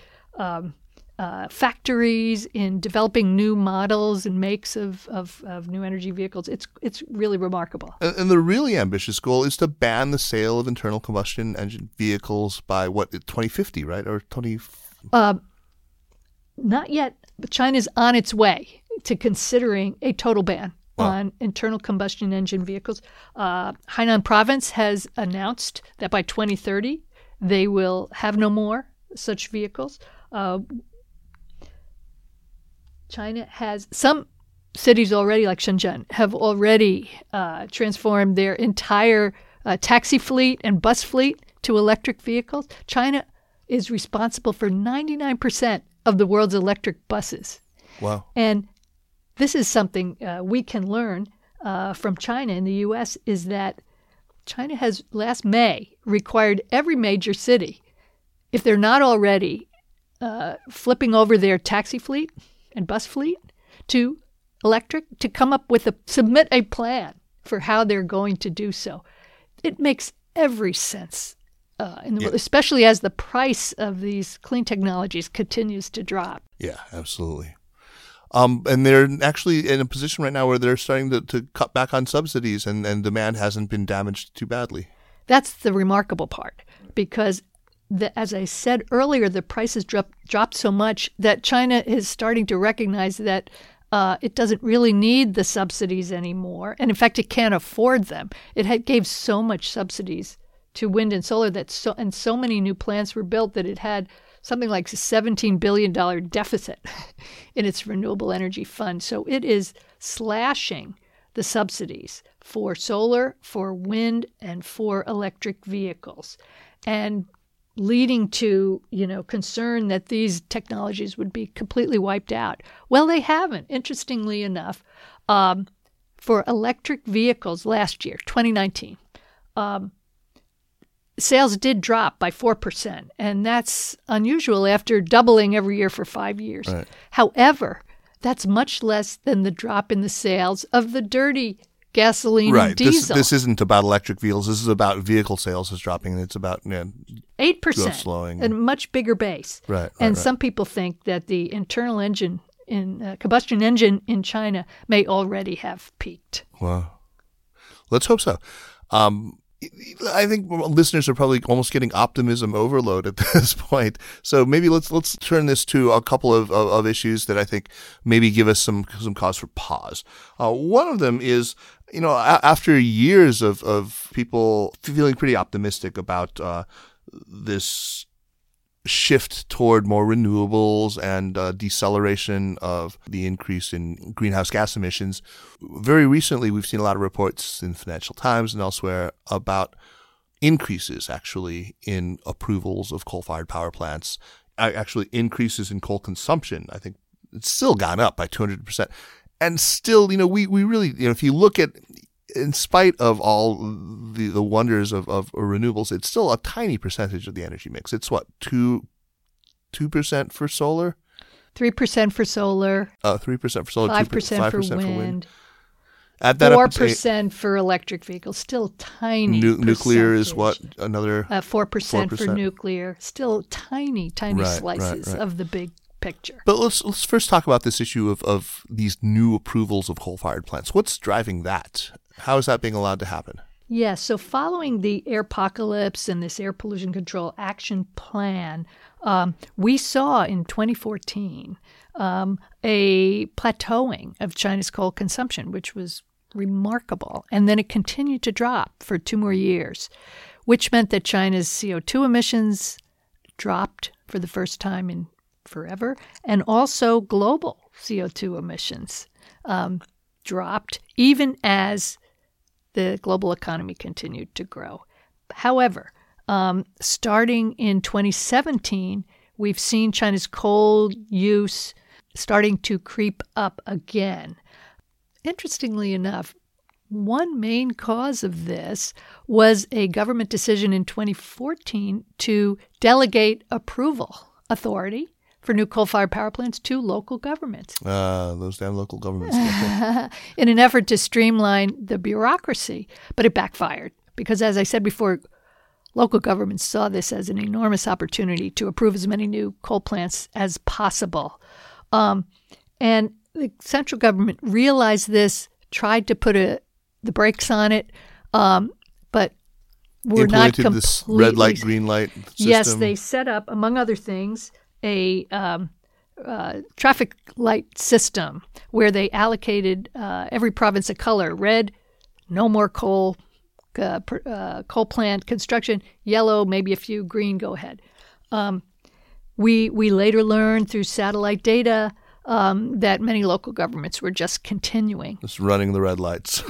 factories, in developing new models and makes of new energy vehicles. It's really remarkable. And the really ambitious goal is to ban the sale of internal combustion engine vehicles by 2050, right? Or 20? Not yet, but China's on its way to considering a total ban on internal combustion engine vehicles. Hainan province has announced that by 2030 they will have no more such vehicles. China has some cities already, like Shenzhen, have already transformed their entire taxi fleet and bus fleet to electric vehicles. China is responsible for 99% of the world's electric buses. Wow. And this is something we can learn from China in the U.S., is that China has last May required every major city if they're not already flipping over their taxi fleet and bus fleet to electric, to come up with submit a plan for how they're going to do so. It makes every sense in the world, especially as the price of these clean technologies continues to drop. Yeah, absolutely. And they're actually in a position right now where they're starting to cut back on subsidies, and demand hasn't been damaged too badly. That's the remarkable part, because as I said earlier, the prices dropped so much that China is starting to recognize that it doesn't really need the subsidies anymore. And in fact, it can't afford them. It gave so much subsidies to wind and solar and so many new plants were built that it had something like a $17 billion deficit in its renewable energy fund. So it is slashing the subsidies for solar, for wind, and for electric vehicles, and leading to, concern that these technologies would be completely wiped out. Well, they haven't. Interestingly enough, for electric vehicles last year, 2019, sales did drop by 4%, and that's unusual after doubling every year for 5 years. Right. However, that's much less than the drop in the sales of the dirty gasoline and diesel. This isn't about electric vehicles. This is about vehicle sales is dropping, and it's about 8%, slowing. a much bigger base. Right. And some people think that the internal engine combustion engine in China may already have peaked. Wow. Let's hope so. I think listeners are probably almost getting optimism overload at this point. So maybe let's turn this to a couple of issues that I think maybe give us some cause for pause. One of them is, after years of people feeling pretty optimistic about this shift toward more renewables and deceleration of the increase in greenhouse gas emissions. Very recently, we've seen a lot of reports in Financial Times and elsewhere about increases actually in approvals of coal-fired power plants, actually increases in coal consumption. I think it's still gone up by 200%. And still, we really, if you look at, in spite of all the wonders of renewables, it's still a tiny percentage of the energy mix. It's what, 2% for solar? 3% for solar. 3% for solar. 5% for wind. Add that 4% for electric vehicles. Still tiny. Nuclear is what? Another 4% for nuclear. Still tiny slices of the big picture. But let's first talk about this issue of these new approvals of coal-fired plants. What's driving that? How is that being allowed to happen? Yeah, so following the Airpocalypse and this Air Pollution Control Action Plan, we saw in 2014 a plateauing of China's coal consumption, which was remarkable. And then it continued to drop for 2 more years, which meant that China's CO2 emissions dropped for the first time in forever, and also global CO2 emissions dropped, even as the global economy continued to grow. However, starting in 2017, we've seen China's coal use starting to creep up again. Interestingly enough, one main cause of this was a government decision in 2014 to delegate approval authority for new coal-fired power plants to local governments. Those damn local governments. In an effort to streamline the bureaucracy. But it backfired because, as I said before, local governments saw this as an enormous opportunity to approve as many new coal plants as possible. And the central government realized this, tried to put the brakes on it, but were not completely. This red light, green light system. Yes, they set up, among other things, a traffic light system where they allocated every province a color: red, no more coal plant construction; yellow, maybe a few; green, go ahead. We later learned through satellite data that many local governments were just continuing, just running the red lights,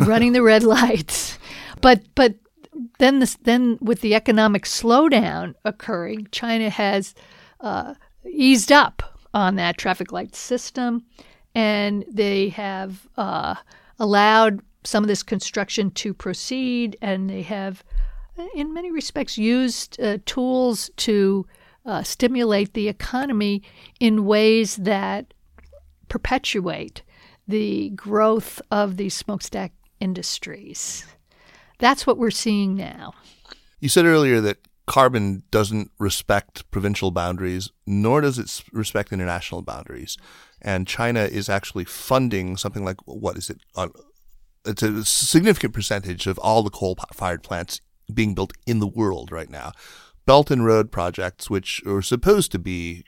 But then with the economic slowdown occurring, China has eased up on that traffic light system, and they have allowed some of this construction to proceed, and they have, in many respects, used tools to stimulate the economy in ways that perpetuate the growth of these smokestack industries. That's what we're seeing now. You said earlier that carbon doesn't respect provincial boundaries, nor does it respect international boundaries. And China is actually funding something like, what is it? It's a significant percentage of all the coal-fired plants being built in the world right now. Belt and Road projects, which are supposed to be,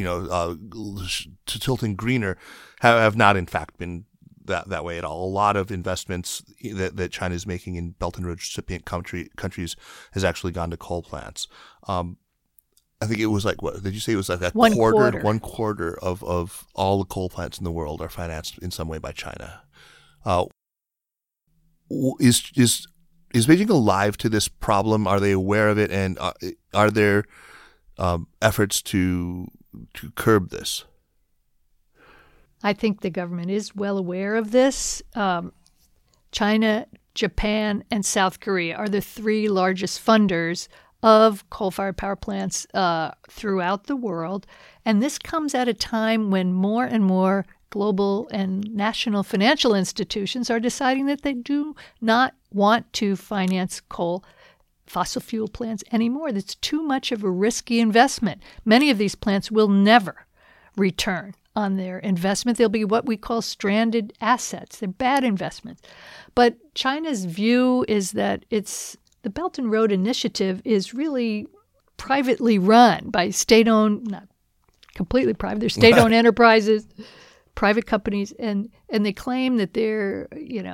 tilting greener, have not in fact been that way at all. A lot of investments that China is making in Belt and Road recipient countries has actually gone to coal plants. I think it was like, what did you say? It was like one quarter. 1/4 of all the coal plants in the world are financed in some way by China. Is Beijing alive to this problem? Are they aware of it? And are there efforts to curb this? I think the government is well aware of this. China, Japan, and South Korea are the 3 largest funders of coal-fired power plants throughout the world. And this comes at a time when more and more global and national financial institutions are deciding that they do not want to finance fossil fuel plants anymore. That's too much of a risky investment. Many of these plants will never return on their investment. They'll be what we call stranded assets. They're bad investments. But China's view is that the Belt and Road Initiative is really privately run by state-owned, not completely private, they're state-owned enterprises, private companies, and they claim that they're,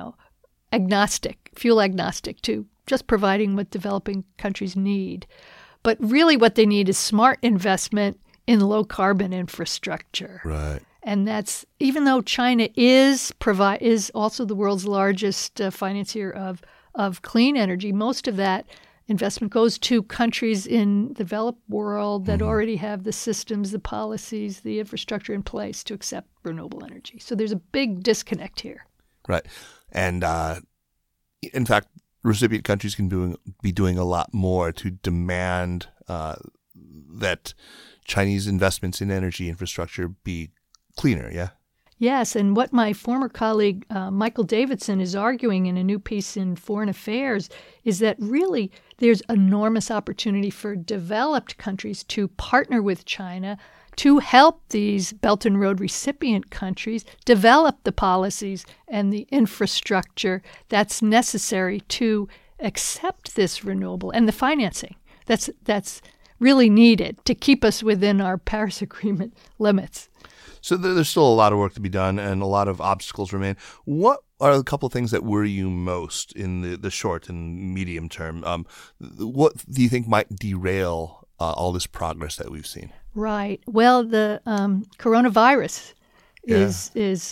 fuel agnostic to just providing what developing countries need. But really what they need is smart investment in low-carbon infrastructure. Right. And that's, even though China is also the world's largest financier of clean energy, most of that investment goes to countries in the developed world that already have the systems, the policies, the infrastructure in place to accept renewable energy. So there's a big disconnect here. Right. And in fact, recipient countries can be doing a lot more to demand that Chinese investments in energy infrastructure be cleaner, yeah? Yes, and what my former colleague Michael Davidson is arguing in a new piece in Foreign Affairs is that really there's enormous opportunity for developed countries to partner with China to help these Belt and Road recipient countries develop the policies and the infrastructure that's necessary to accept this renewable and the financing that's really needed to keep us within our Paris Agreement limits. So there's still a lot of work to be done and a lot of obstacles remain. What are a couple of things that worry you most in the short and medium term? What do you think might derail all this progress that we've seen? Right. Well, the coronavirus is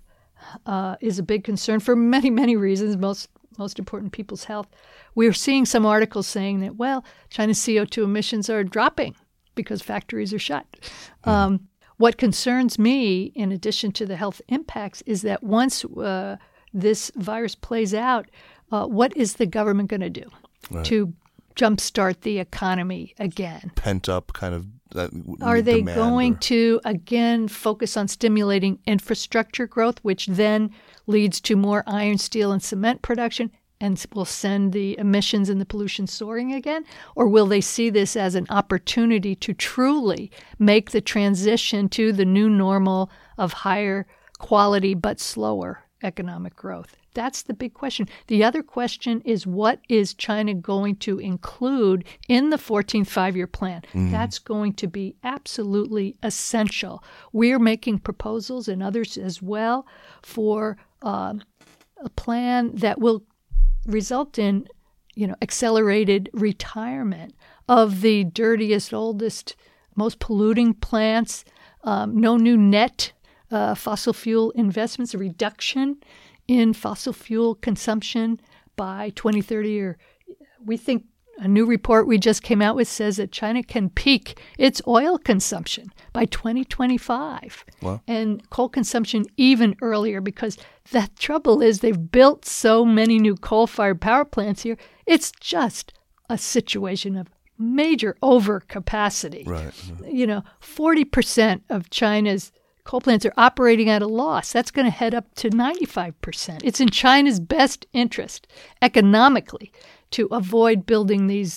a big concern for many, many reasons, most important, people's health. We're seeing some articles saying that, China's CO2 emissions are dropping because factories are shut. What concerns me, in addition to the health impacts, is that once this virus plays out, what is the government going to do to jumpstart the economy again? Pent up kind of Are they going to, again, focus on stimulating infrastructure growth, which then leads to more iron, steel, and cement production, and will send the emissions and the pollution soaring again? Or will they see this as an opportunity to truly make the transition to the new normal of higher quality but slower economic growth? That's the big question. The other question is, what is China going to include in the 14th five-year plan? That's going to be absolutely essential. We're making proposals, and others as well, for a plan that will result in, accelerated retirement of the dirtiest, oldest, most polluting plants, no new net fossil fuel investments, a reduction in fossil fuel consumption by 2030. Or we think a new report we just came out with says that China can peak its oil consumption by 2025. Wow. And coal consumption even earlier, because the trouble is they've built so many new coal-fired power plants here. It's just a situation of major overcapacity. Right. 40% of China's coal plants are operating at a loss. That's going to head up to 95%. It's in China's best interest economically to avoid building these,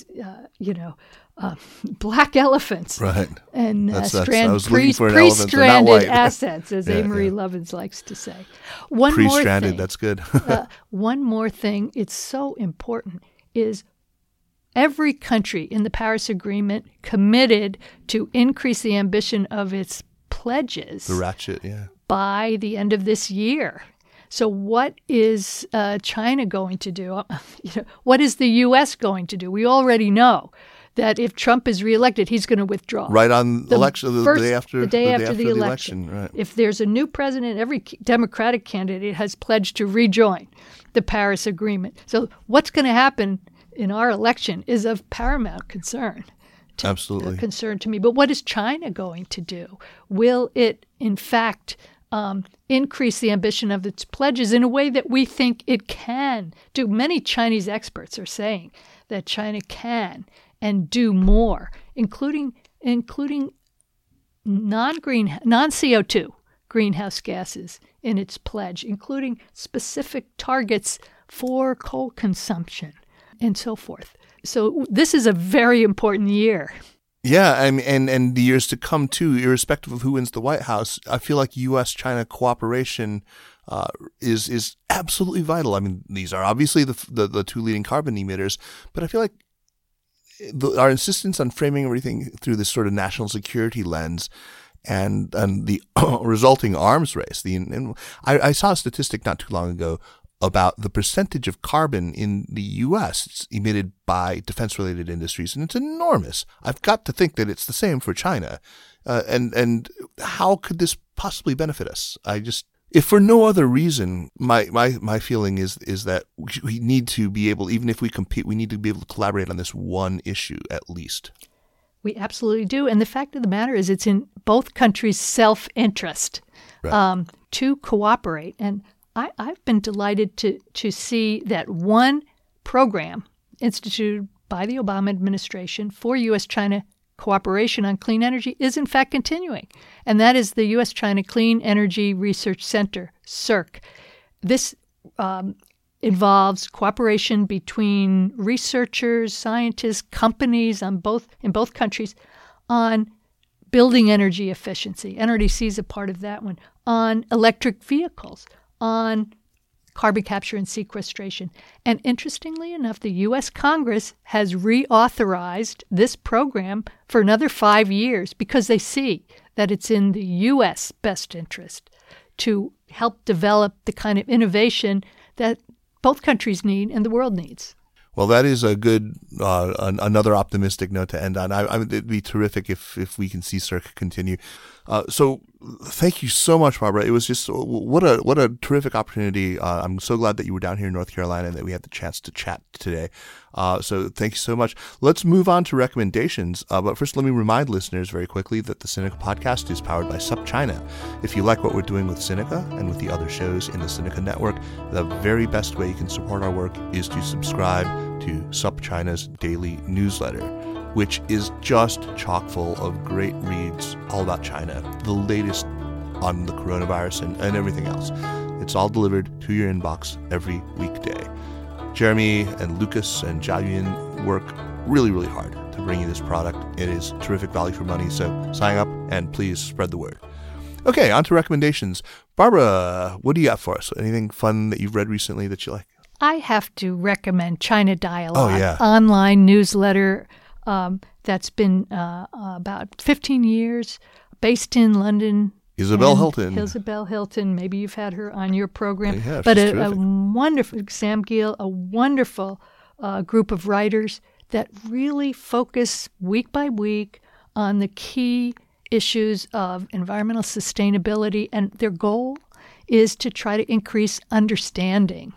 black elephants. Right. And pre-stranded assets, as Amory Lovins likes to say. Pre-stranded, that's good. One more thing, it's so important, is every country in the Paris Agreement committed to increase the ambition of its pledges. The ratchet, by the end of this year. So what is China going to do? What is the U.S. going to do? We already know that if Trump is reelected, he's going to withdraw. Right on election, the day after the election. Right. If there's a new president, every Democratic candidate has pledged to rejoin the Paris Agreement. So what's going to happen in our election is of paramount concern. Absolutely. Concern to me. But what is China going to do? Will it, in fact, increase the ambition of its pledges in a way that we think it can do? Many Chinese experts are saying that China can and do more, including non-CO2 greenhouse gases in its pledge, including specific targets for coal consumption and so forth. So this is a very important year. Yeah, and the years to come too, irrespective of who wins the White House, I feel like U.S.-China cooperation is absolutely vital. I mean, these are obviously the two leading carbon emitters, but I feel like our insistence on framing everything through this sort of national security lens and the resulting arms race. I saw a statistic not too long ago about the percentage of carbon in the U.S. emitted by defense-related industries, and it's enormous. I've got to think that it's the same for China. And how could this possibly benefit us? If for no other reason, my feeling is that we need to be able, even if we compete, we need to be able to collaborate on this one issue at least. We absolutely do. And the fact of the matter is it's in both countries' self-interest to cooperate. And I've been delighted to see that one program instituted by the Obama administration for U.S.-China cooperation on clean energy is in fact continuing, and that is the U.S.-China Clean Energy Research Center, CERC. This involves cooperation between researchers, scientists, companies in both countries on building energy efficiency. NRDC is a part of that one, on electric vehicles, on carbon capture and sequestration. And interestingly enough, the U.S. Congress has reauthorized this program for another 5 years because they see that it's in the U.S. best interest to help develop the kind of innovation that both countries need and the world needs. Well, that is a good, another optimistic note to end on. It'd be terrific if we can see CERC continue. So thank you so much, Barbara. It was just, what a terrific opportunity. I'm so glad that you were down here in North Carolina and that we had the chance to chat today. So thank you so much. Let's move on to recommendations. But first, let me remind listeners very quickly that the Sinica podcast is powered by SupChina. If you like what we're doing with Sinica and with the other shows in the Sinica network, the very best way you can support our work is to subscribe to SupChina's daily newsletter, which is just chock full of great reads all about China, the latest on the coronavirus and everything else. It's all delivered to your inbox every weekday. Jeremy and Lucas and Jiayun work really, really hard to bring you this product. It is terrific value for money, so sign up and please spread the word. Okay, on to recommendations. Barbara, what do you got for us? Anything fun that you've read recently that you like? I have to recommend China Dialogue, Oh, online newsletter that's been about 15 years, based in London. Isabel Hilton. Isabel Hilton. Maybe you've had her on your program. Yeah, but she's a wonderful, Sam Gill, a wonderful group of writers that really focus week by week on the key issues of environmental sustainability. And their goal is to try to increase understanding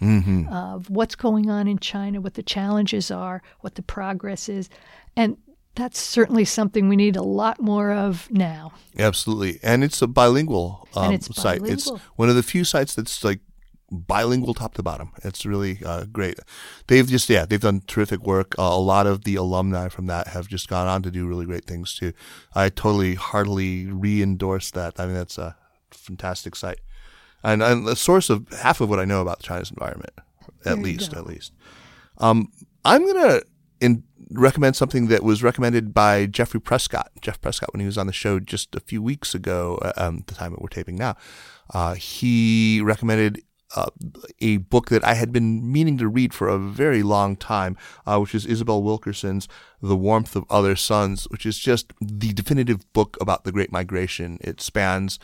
of what's going on in China, what the challenges are, what the progress is. And that's certainly something we need a lot more of now. Absolutely. And it's a bilingual site. It's one of the few sites that's like bilingual top to bottom. It's really great. They've done terrific work. A lot of the alumni from that have just gone on to do really great things too. I heartily re-endorse that. I mean, that's a fantastic site. And the source of half of what I know about China's environment, at least. I'm going to recommend something that was recommended by Jeff Prescott, when he was on the show just a few weeks ago, at the time that we're taping now. He recommended a book that I had been meaning to read for a very long time, which is Isabel Wilkerson's The Warmth of Other Suns, which is just the definitive book about the Great Migration. It spans,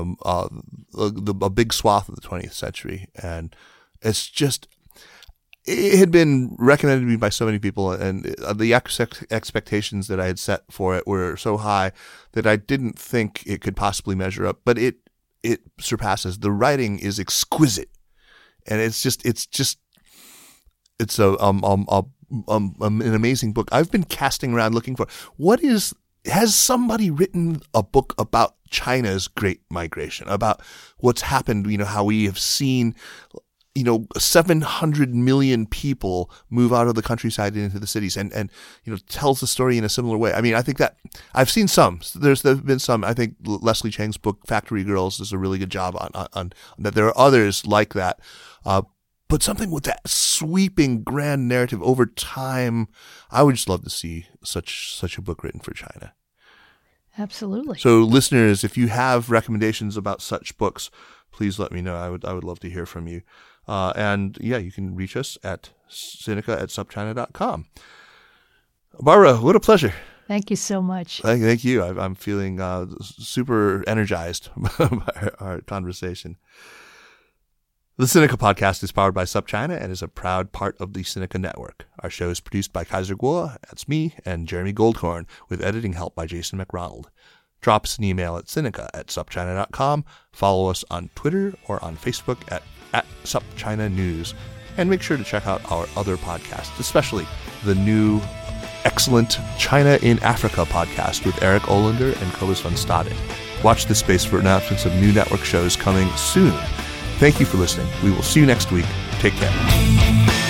a big swath of the 20th century, and it's just, it had been recommended to me by so many people, and the expectations that I had set for it were so high that I didn't think it could possibly measure up, but it surpasses. The writing is exquisite, and it's an amazing book. I've been casting around looking for has somebody written a book about China's Great Migration, about what's happened, how we have seen 700 million people move out of the countryside into the cities, and tells the story in a similar way. I mean, I think that I've seen some. There's been some. I think Leslie Chang's book Factory Girls does a really good job on that. There are others like that, but something with that sweeping grand narrative over time. I would just love to see such a book written for China. Absolutely. So, listeners, if you have recommendations about such books, please let me know. I would love to hear from you. And you can reach us at Sinica@SupChina.com. Barbara, what a pleasure. Thank you so much. Thank you. I'm feeling super energized by our conversation. The Sinica podcast is powered by SupChina and is a proud part of the Sinica Network. Our show is produced by Kaiser Kuo, that's me, and Jeremy Goldhorn, with editing help by Jason McRonald. Drop us an email at Sinica@SupChina.com. Follow us on Twitter or on Facebook at SupChina News. And make sure to check out our other podcasts, especially the new excellent China in Africa podcast with Eric Olander and Cobus van Staden. Watch this space for announcements of new network shows coming soon. Thank you for listening. We will see you next week. Take care.